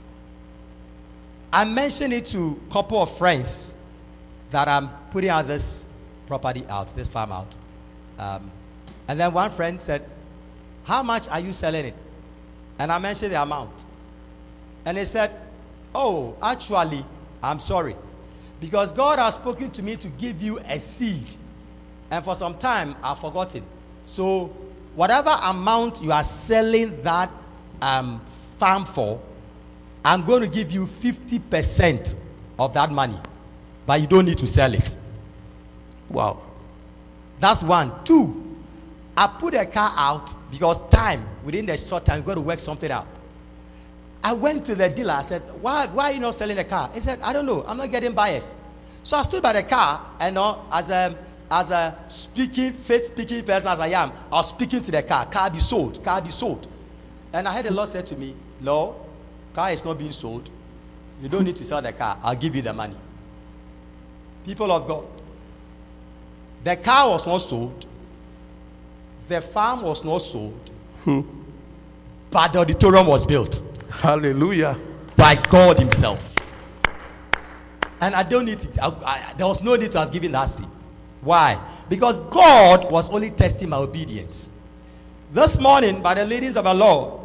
Speaker 3: I mentioned it to a couple of friends that I'm putting out this property out, this farm out. And then one friend said, how much are you selling it? And I mentioned the amount. And he said, oh, actually, I'm sorry. Because God has spoken to me to give you a seed. And for some time, I've forgotten. So, whatever amount you are selling that farm for, I'm going to give you 50% of that money. But you don't need to sell it.
Speaker 2: Wow.
Speaker 3: That's one. Two, I put a car out because within the short time, you've got to work something out. I went to the dealer. I said, why are you not selling the car? He said, I don't know. I'm not getting buyers. So I stood by the car, and as a faith-speaking person as I am, I was speaking to the car. Car be sold. Car be sold. And I heard the Lord say to me, no, car is not being sold. You don't need to sell the car. I'll give you the money. People of God, the car was not sold. The farm was not sold. But the auditorium was built.
Speaker 2: Hallelujah.
Speaker 3: By God himself. And I don't need to, there was no need to have given that seed. Why? Because God was only testing my obedience. This morning, by the leadings of the Lord,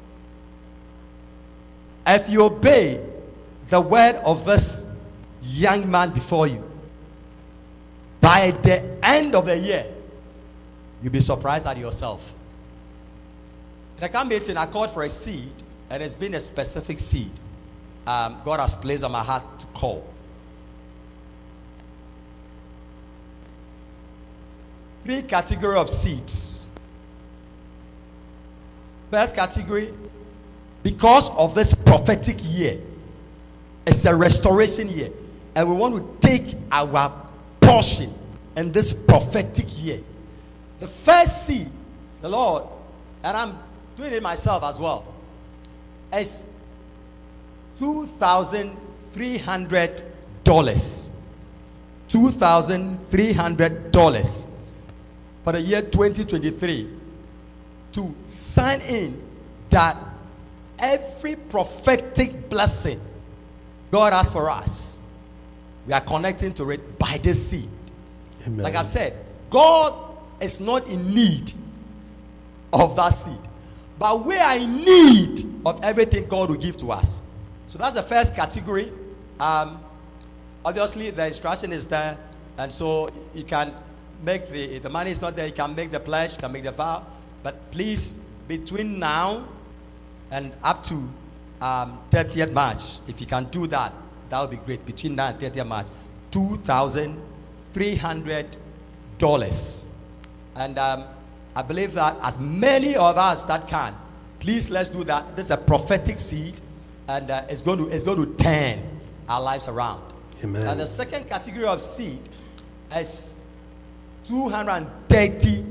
Speaker 3: if you obey the word of this young man before you, by the end of the year, you'll be surprised at yourself. In a camp meeting, I called for a seed, and it's been a specific seed. God has placed on my heart to call. 3 categories of seeds. First category, because of this prophetic year, it's a restoration year, and we want to take our portion in this prophetic year. The first seed, the Lord, and I'm doing it myself as well, is $2,300. $2,300 for the year 2023. to sign in that every prophetic blessing God has for us, we are connecting to it by this seed.
Speaker 2: Amen.
Speaker 3: Like I've said, God is not in need of that seed, but we are in need of everything God will give to us. So that's the first category. Obviously, the instruction is there, and so you can make if the money is not there, you can make the pledge, you can make the vow. But please, between now and up to 30th March, if you can do that, that would be great. Between now and 30th March, $2,300. And I believe that as many of us that can, please let's do that. This is a prophetic seed, and it's going to turn our lives around.
Speaker 2: Amen.
Speaker 3: And the second category of seed is $230.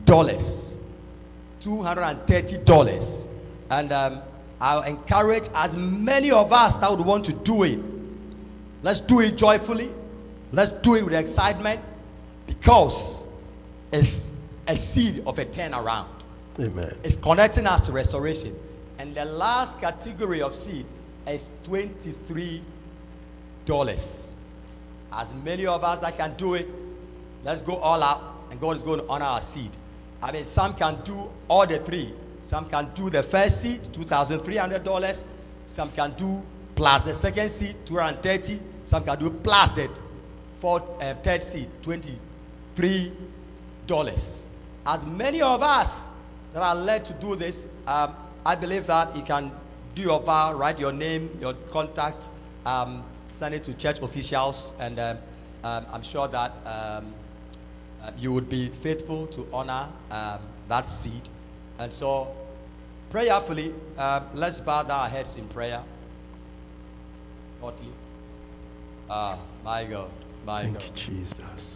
Speaker 3: $230. And I'll encourage as many of us that would want to do it. Let's do it joyfully. Let's do it with excitement, because it's a seed of a turnaround.
Speaker 2: Amen.
Speaker 3: It's connecting us to restoration. And the last category of seed is $23. As many of us that can do it, let's go all out, and God is going to honor our seed. I mean, some can do all the three. Some can do the first seed, $2,300. Some can do plus the second seed, $230. Some can do plus the third seed, $23. As many of us that are led to do this, I believe that you can do your vow, write your name, your contact, send it to church officials, and I'm sure that you would be faithful to honor that seed. And so, prayerfully, let's bow down our heads in prayer. Godly. My God, my
Speaker 2: Thank
Speaker 3: God.
Speaker 2: you, Jesus.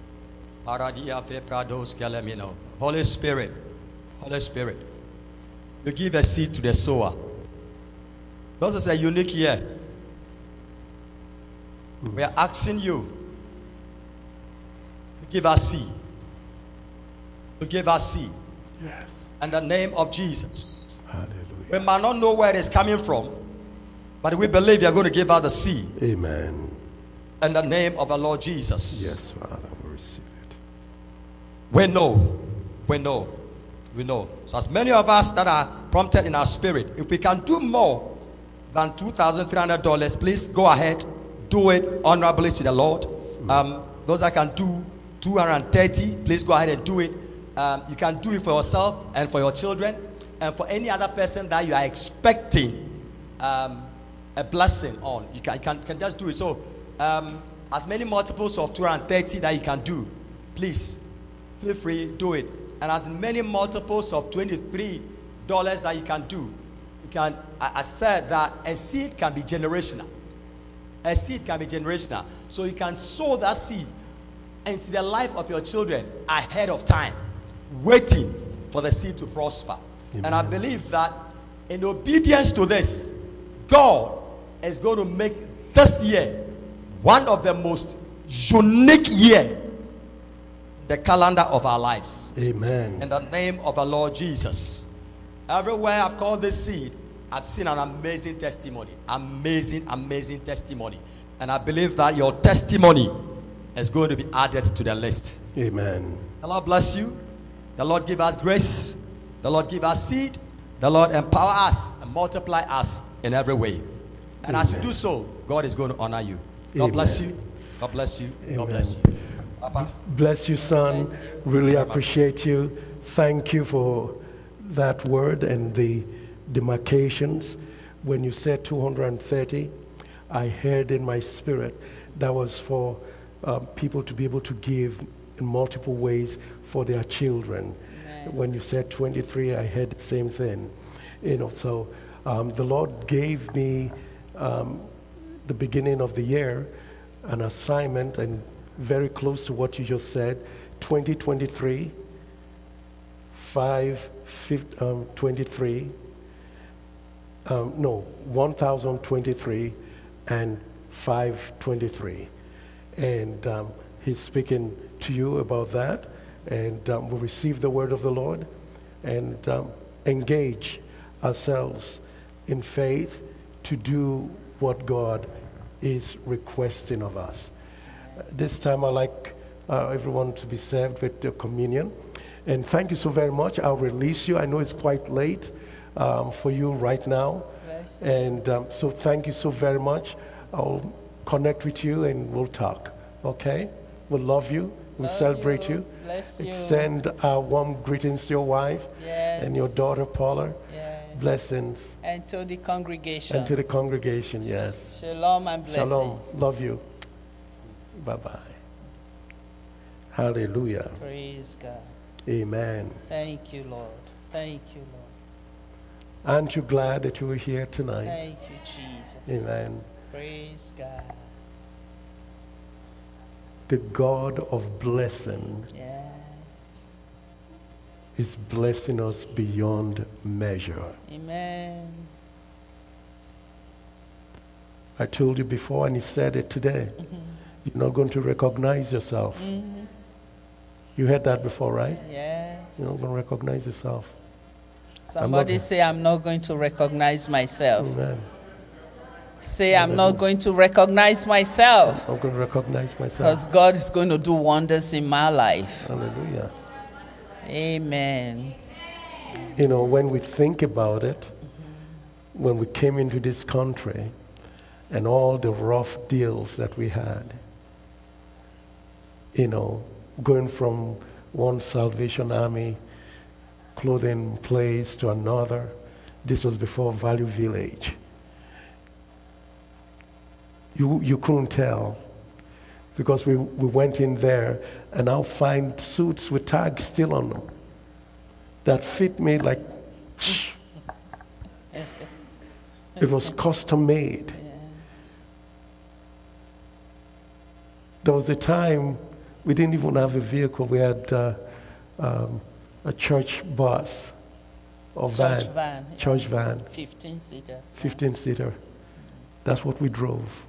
Speaker 3: Holy Spirit, Holy Spirit, you give a seed to the sower. This is a unique year. We are asking you to give us seed. To give us seed.
Speaker 2: Yes.
Speaker 3: In the name of Jesus.
Speaker 2: Hallelujah.
Speaker 3: We might not know where it is coming from, but we believe you are going to give us the seed.
Speaker 2: Amen.
Speaker 3: In the name of the Lord Jesus.
Speaker 2: Yes, Father, we receive it.
Speaker 3: We know. So as many of us that are prompted in our spirit, if we can do more than $2,300, please go ahead, do it honorably to the Lord. Those that can do $230, please go ahead and do it. You can do it for yourself and for your children and for any other person that you are expecting a blessing on. You can just do it. So as many multiples of 230 that you can do, please feel free, do it. And as many multiples of $23 that you can do, you can. I said that a seed can be generational. A seed can be generational. So you can sow that seed into the life of your children ahead of time, waiting for the seed to prosper. Amen. And I believe that in obedience to this, God is going to make this year one of the most unique years the calendar of our lives.
Speaker 2: Amen.
Speaker 3: In the name of our Lord Jesus. Everywhere I've called this seed, I've seen an amazing testimony. Amazing testimony. And I believe that your testimony is going to be added to the list.
Speaker 2: Amen.
Speaker 3: The Lord bless you. The Lord give us grace. The Lord give us seed. The Lord empower us and multiply us in every way. And
Speaker 2: Amen.
Speaker 3: as you do so, God is going to honor you. God bless you. God bless you.
Speaker 2: Amen.
Speaker 3: God bless you. Papa.
Speaker 2: Bless you, son.
Speaker 4: Bless you.
Speaker 2: Really appreciate you. Thank you for that word and the demarcations. When you said 230, I heard in my spirit that was for people to be able to give in multiple ways for their children. Amen. When you said 23, I heard the same thing. So the Lord gave me the beginning of the year an assignment, and very close to what you just said, 2023, 1023 and 523. And he's speaking to you about that, and we'll receive the word of the Lord. and engage ourselves in faith to do what God is requesting of us. This time I'd like everyone to be served with the communion. And thank you so very much. I'll release you. I know it's quite late for you right now.
Speaker 4: Bless.
Speaker 2: And so thank you so very much. I'll connect with you and we'll talk. Okay? We'll love you. We'll celebrate you.
Speaker 4: Bless you.
Speaker 2: Extend our warm greetings to your wife and your daughter Paula.
Speaker 4: Yes.
Speaker 2: Blessings.
Speaker 4: And to the congregation.
Speaker 2: And to the congregation, yes.
Speaker 4: Shalom and blessings.
Speaker 2: Shalom. Love you. Bye-bye. Hallelujah.
Speaker 4: Praise God.
Speaker 2: Amen.
Speaker 4: Thank you, Lord. Thank you, Lord.
Speaker 2: Aren't you glad that you were here tonight?
Speaker 4: Thank you, Jesus.
Speaker 2: Amen.
Speaker 4: Praise God.
Speaker 2: The God of blessing
Speaker 4: Yes.
Speaker 2: is blessing us beyond measure.
Speaker 4: Amen.
Speaker 2: I told you before, and he said it today. You're not going to recognize yourself. You heard that before, right?
Speaker 4: Yes.
Speaker 2: You're not going to recognize yourself.
Speaker 4: Somebody say, I'm not going to recognize myself.
Speaker 2: Amen.
Speaker 4: Say, I'm not going to recognize myself.
Speaker 2: I'm going to recognize myself.
Speaker 4: Because God is going to do wonders in my life.
Speaker 2: Hallelujah.
Speaker 4: Amen.
Speaker 2: You know, when we think about it, when we came into this country and all the rough deals that we had, you know, going from one Salvation Army clothing place to another. This was before Value Village. You couldn't tell because we went in there and I'll find suits with tags still on them that fit me like it was custom made. There was a time we didn't even have a vehicle. We had a church bus or van. Church van.
Speaker 4: 15-seater.
Speaker 2: 15-seater. That's what we drove.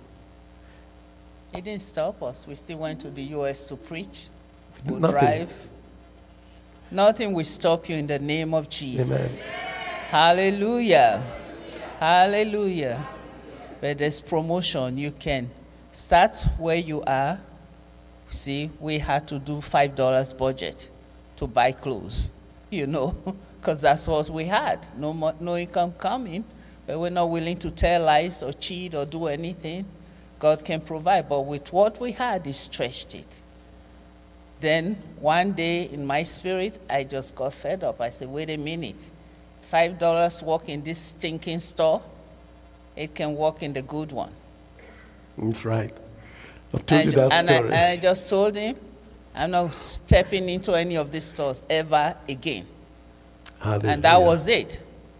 Speaker 4: It didn't stop us. We still went to the U.S. to preach. We'll
Speaker 2: Nothing.
Speaker 4: drive. Nothing will stop you in the name of Jesus. Amen. Hallelujah. Hallelujah. But there's promotion. You can start where you are. See, we had to do $5 budget to buy clothes, you know, because that's what we had. No income coming, but we're not willing to tell lies or cheat or do anything. God can provide, but with what we had, He stretched it. Then one day in my spirit, I just got fed up. I said, wait a minute. $5 work in this stinking store, it can work in the good one.
Speaker 2: That's right. I've told you that story.
Speaker 4: And I just told him, I'm not stepping into any of these stores ever again.
Speaker 2: Hallelujah.
Speaker 4: And that was it.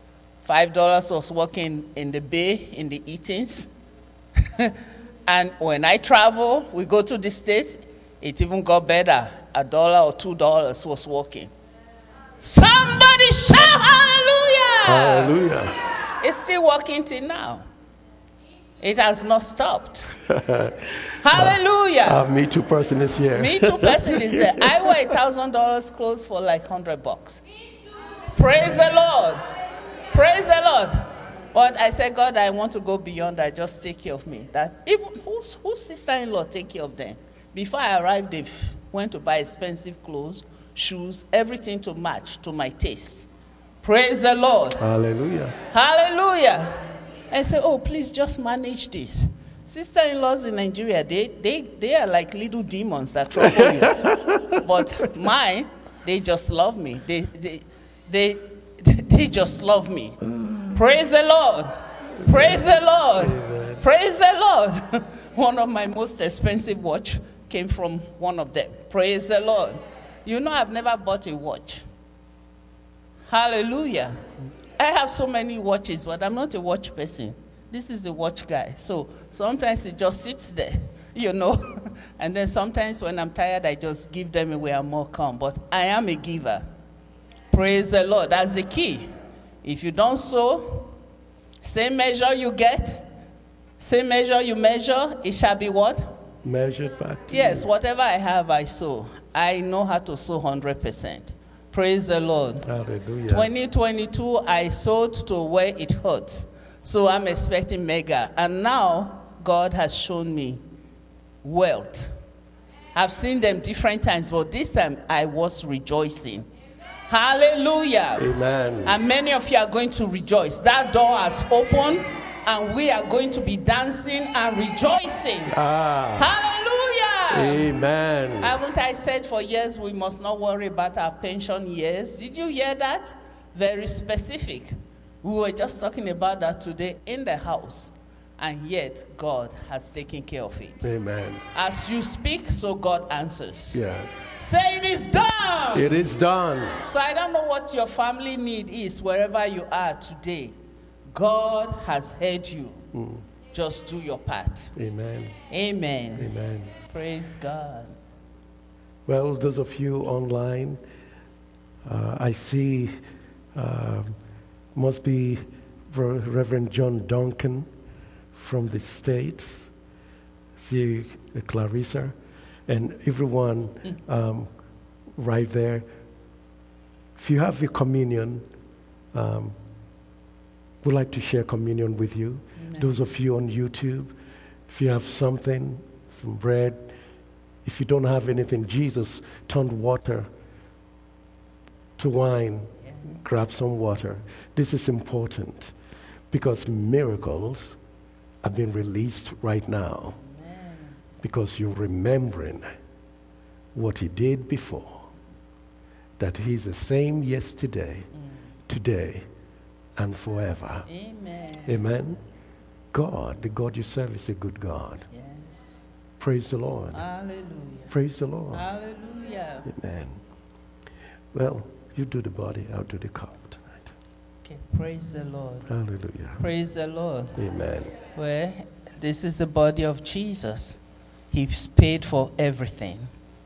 Speaker 4: $5 was working in the bay, in the eatings. And when I travel, we go to the States, it even got better. $1 or $2 was working. Somebody shout hallelujah!
Speaker 2: Hallelujah.
Speaker 4: It's still working till now. It has not stopped. Hallelujah.
Speaker 2: Me Too person is here.
Speaker 4: Me Too person is there. I wear $1,000 clothes for like $100. Praise the Lord. Praise the Lord. But I said, God, I want to go beyond that. Just take care of me. That even whose sister-in-law take care of them? Before I arrived, they went to buy expensive clothes, shoes, everything to match to my taste. Praise the Lord.
Speaker 2: Hallelujah.
Speaker 4: Hallelujah. I said, oh, please just manage this. Sister-in-laws in Nigeria, they are like little demons that trouble you. But mine, they just love me. They just love me. Praise the Lord. Praise the Lord. Amen. Praise the Lord. One of my most expensive watch came from one of them. Praise the Lord. You know, I've never bought a watch. Hallelujah. I have so many watches, but I'm not a watch person. This is the watch guy. So sometimes it just sits there, you know. And then sometimes when I'm tired, I just give them away. I'm more calm. But I am a giver. Praise the Lord. That's the key. If you don't sow, same measure you get, same measure you measure, it shall be what?
Speaker 2: Measured back to
Speaker 4: Yes,
Speaker 2: you.
Speaker 4: whatever I have, I sow. I know how to sow 100%. Praise the Lord.
Speaker 2: Hallelujah.
Speaker 4: 2022, I sowed to where it hurts. So I'm expecting mega. And now, God has shown me wealth. I've seen them different times, but this time I was rejoicing. Hallelujah.
Speaker 2: Amen.
Speaker 4: And many of you are going to rejoice. That door has opened, and we are going to be dancing and rejoicing. Hallelujah.
Speaker 2: Amen.
Speaker 4: Haven't I said for years we must not worry about our pension years? Did you hear that? Very specific. We were just talking about that today in the house. And yet, God has taken care of it.
Speaker 2: Amen.
Speaker 4: As you speak, so God answers.
Speaker 2: Yes.
Speaker 4: Say, it is done.
Speaker 2: It is done.
Speaker 4: So I don't know what your family need is wherever you are today. God has heard you. Just do your part.
Speaker 2: Amen.
Speaker 4: Amen.
Speaker 2: Amen.
Speaker 4: Praise God.
Speaker 2: Well, those of you online, I see must be Reverend John Duncan from the States. See Clarissa and everyone right there. If you have your communion, we'd like to share communion with you. Amen. Those of you on YouTube, if you have something, some bread, if you don't have anything, Jesus turned water to wine. Yes. Grab some water. This is important because miracles are being released right now. Amen. Because you're remembering what he did before, that he's the same yesterday, today, and forever. Amen. Amen. God, the God you serve, is a good God. Yes. Praise the Lord.
Speaker 4: Hallelujah.
Speaker 2: Praise the Lord.
Speaker 4: Hallelujah.
Speaker 2: Amen. Well, you do the body, I'll do the cup tonight.
Speaker 4: Okay, praise the Lord.
Speaker 2: Hallelujah.
Speaker 4: Praise the Lord.
Speaker 2: Amen.
Speaker 4: Well, this is the body of Jesus. He's paid for everything.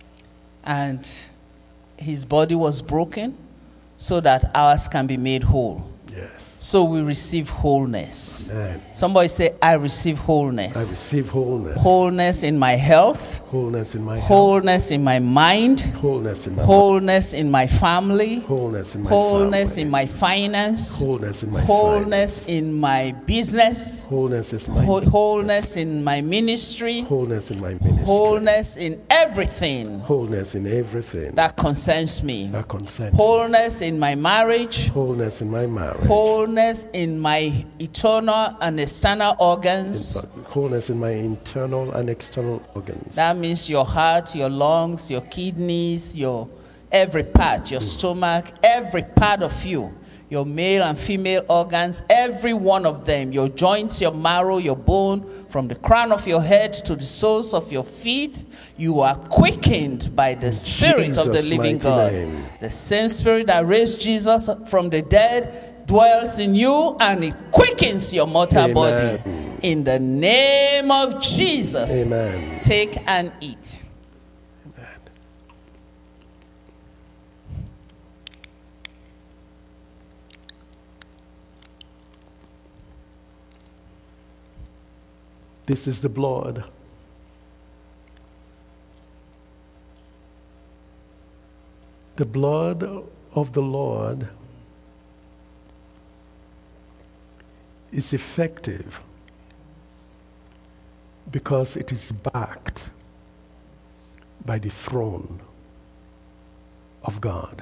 Speaker 4: And his body was broken so that ours can be made whole.
Speaker 2: Yes.
Speaker 4: So we receive wholeness.
Speaker 2: Amen.
Speaker 4: Somebody say, I receive wholeness.
Speaker 2: I receive wholeness.
Speaker 4: Wholeness in my health.
Speaker 2: Wholeness in my
Speaker 4: wholeness in my mind.
Speaker 2: Wholeness in my
Speaker 4: wholeness in my family.
Speaker 2: Wholeness in my
Speaker 4: wholeness
Speaker 2: family.
Speaker 4: in my finance.
Speaker 2: Wholeness in my
Speaker 4: wholeness
Speaker 2: finance.
Speaker 4: in my business.
Speaker 2: Wholeness in my
Speaker 4: wholeness in my ministry.
Speaker 2: Wholeness in my ministry.
Speaker 4: Wholeness in everything.
Speaker 2: Wholeness in everything
Speaker 4: that concerns me.
Speaker 2: That concerns
Speaker 4: wholeness in my marriage.
Speaker 2: Wholeness in my marriage.
Speaker 4: Wholeness in my internal and external organs.
Speaker 2: Wholeness in my internal and external organs.
Speaker 4: That means your heart, your lungs, your kidneys, your every part, your stomach, every part of you, your male and female organs, every one of them, your joints, your marrow, your bone, from the crown of your head to the soles of your feet, you are quickened by the Spirit of the living God. Name. The same Spirit that raised Jesus from the dead dwells in you, and it quickens your mortal body. In the name of Jesus,
Speaker 2: amen.
Speaker 4: Take and eat.
Speaker 2: Amen. This is the blood. The blood of the Lord is effective because it is backed by the throne of God.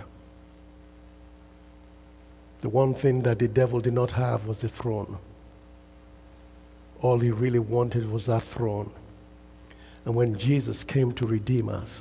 Speaker 2: The one thing that the devil did not have was the throne. All he really wanted was that throne. And when Jesus came to redeem us,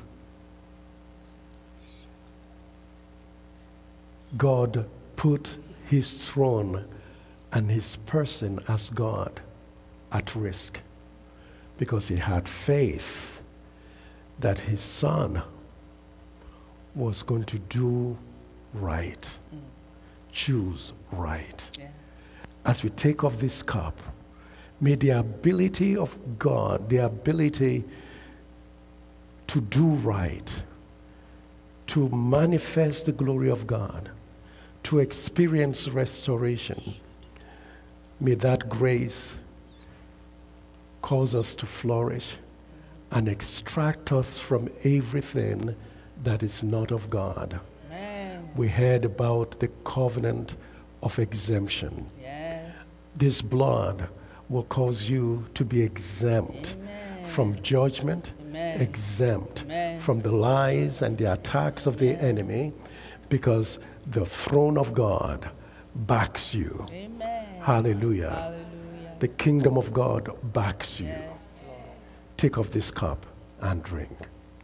Speaker 2: God put his throne and his person as God at risk because he had faith that his son was going to do right, choose right. Yes. As we take off this cup, may the ability of God, the ability to do right, to manifest the glory of God, to experience restoration, may that grace cause us to flourish and extract us from everything that is not of God.
Speaker 4: Amen.
Speaker 2: We heard about the covenant of exemption.
Speaker 4: Yes.
Speaker 2: This blood will cause you to be exempt from judgment, exempt from the lies and the attacks of the enemy, because the throne of God backs you.
Speaker 4: Amen.
Speaker 2: Hallelujah.
Speaker 4: Hallelujah.
Speaker 2: The kingdom of God backs you.
Speaker 4: Yes, Lord.
Speaker 2: Take of this cup and drink.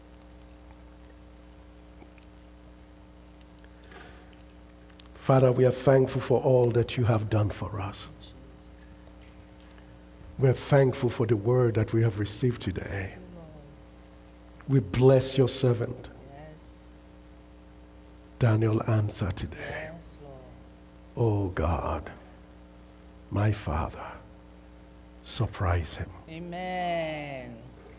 Speaker 2: Father, we are thankful for all that you have done for us. We are thankful for the word that we have received today. We bless your servant.
Speaker 4: Yes.
Speaker 2: Daniel, answer today.
Speaker 4: Yes, Lord.
Speaker 2: Oh God, my Father, surprise him.
Speaker 4: Amen.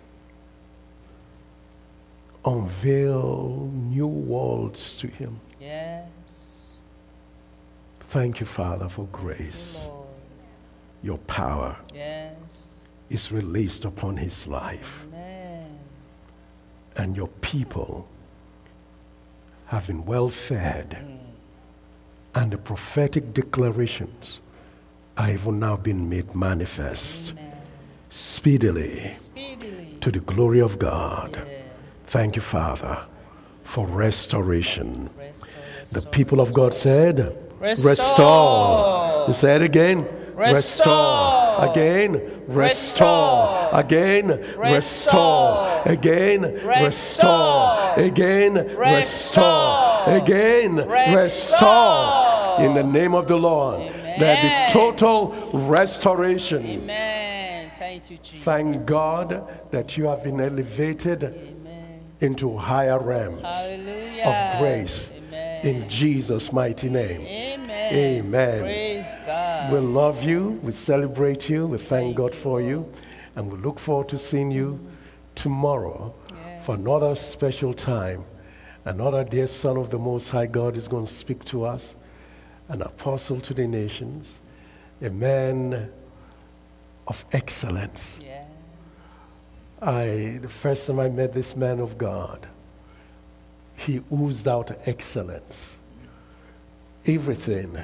Speaker 2: Unveil new worlds to him.
Speaker 4: Yes.
Speaker 2: Thank you, Father, for grace.
Speaker 4: Thank you, Lord.
Speaker 2: Your power
Speaker 4: Yes.
Speaker 2: is released upon his life.
Speaker 4: Amen.
Speaker 2: And your people have been well fed. And the prophetic declarations are even now being made manifest.
Speaker 4: Amen.
Speaker 2: Speedily
Speaker 4: Speedily.
Speaker 2: to the glory of God.
Speaker 4: Yeah.
Speaker 2: Thank you, Father, for restoration.
Speaker 4: Restore,
Speaker 2: The
Speaker 4: restore,
Speaker 2: people of God said,
Speaker 4: Restore.
Speaker 2: You say it again.
Speaker 4: Restore.
Speaker 2: Again. Restore. Again. Restore. Again. Restore. Again. Restore. Again. Restore. In the name of the Lord, there be total restoration.
Speaker 4: Amen. Thank you, Jesus.
Speaker 2: Thank God that you have been elevated into higher realms
Speaker 4: Hallelujah.
Speaker 2: of grace.
Speaker 4: Amen.
Speaker 2: In Jesus' mighty name.
Speaker 4: Amen.
Speaker 2: Amen.
Speaker 4: Praise God.
Speaker 2: We love you. We celebrate you. We thank God for you. And we look forward to seeing you tomorrow for another special time. Another dear Son of the Most High God is going to speak to us. An apostle to the nations. A man of excellence.
Speaker 4: Yes.
Speaker 2: The first time I met this man of God, he oozed out excellence. Everything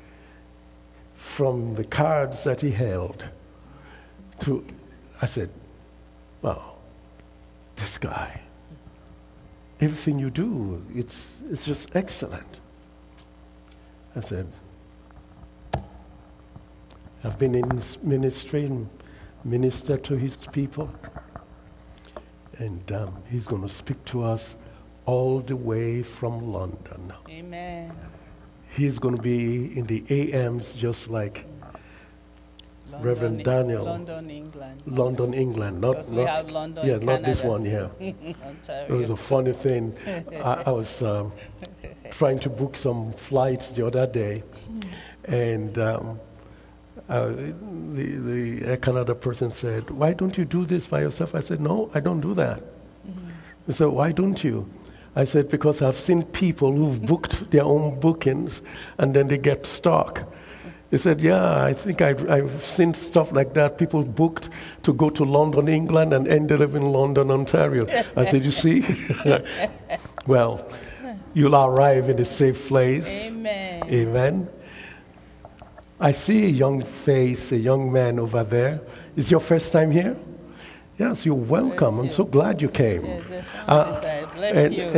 Speaker 2: from the cards that he held to, I said, wow, this guy, everything you do, it's just excellent. I said, I've been in ministry and ministered to his people, and he's going to speak to us all the way from London.
Speaker 4: Amen.
Speaker 2: He's going to be in the AMs just like
Speaker 4: London,
Speaker 2: Reverend Daniel.
Speaker 4: London, England.
Speaker 2: London, England.
Speaker 4: Because we have London,
Speaker 2: yeah,
Speaker 4: Canada,
Speaker 2: not this one here.
Speaker 4: Ontario.
Speaker 2: It was a funny thing. I was trying to book some flights the other day, and the Air Canada person said, "Why don't you do this by yourself?" I said, "No, I don't do that." He said, "Why don't you?" I said, "Because I've seen people who've booked their own bookings and then they get stuck." He said, "Yeah, I think I've seen stuff like that. People booked to go to London, England, and ended up in London, Ontario." I said, "You see?" Well, you'll arrive in a safe place.
Speaker 4: Amen.
Speaker 2: Amen. I see a young face, a young man over there. Is your first time here? Yes, you're welcome. I'm so glad you came.
Speaker 4: Yes, bless you.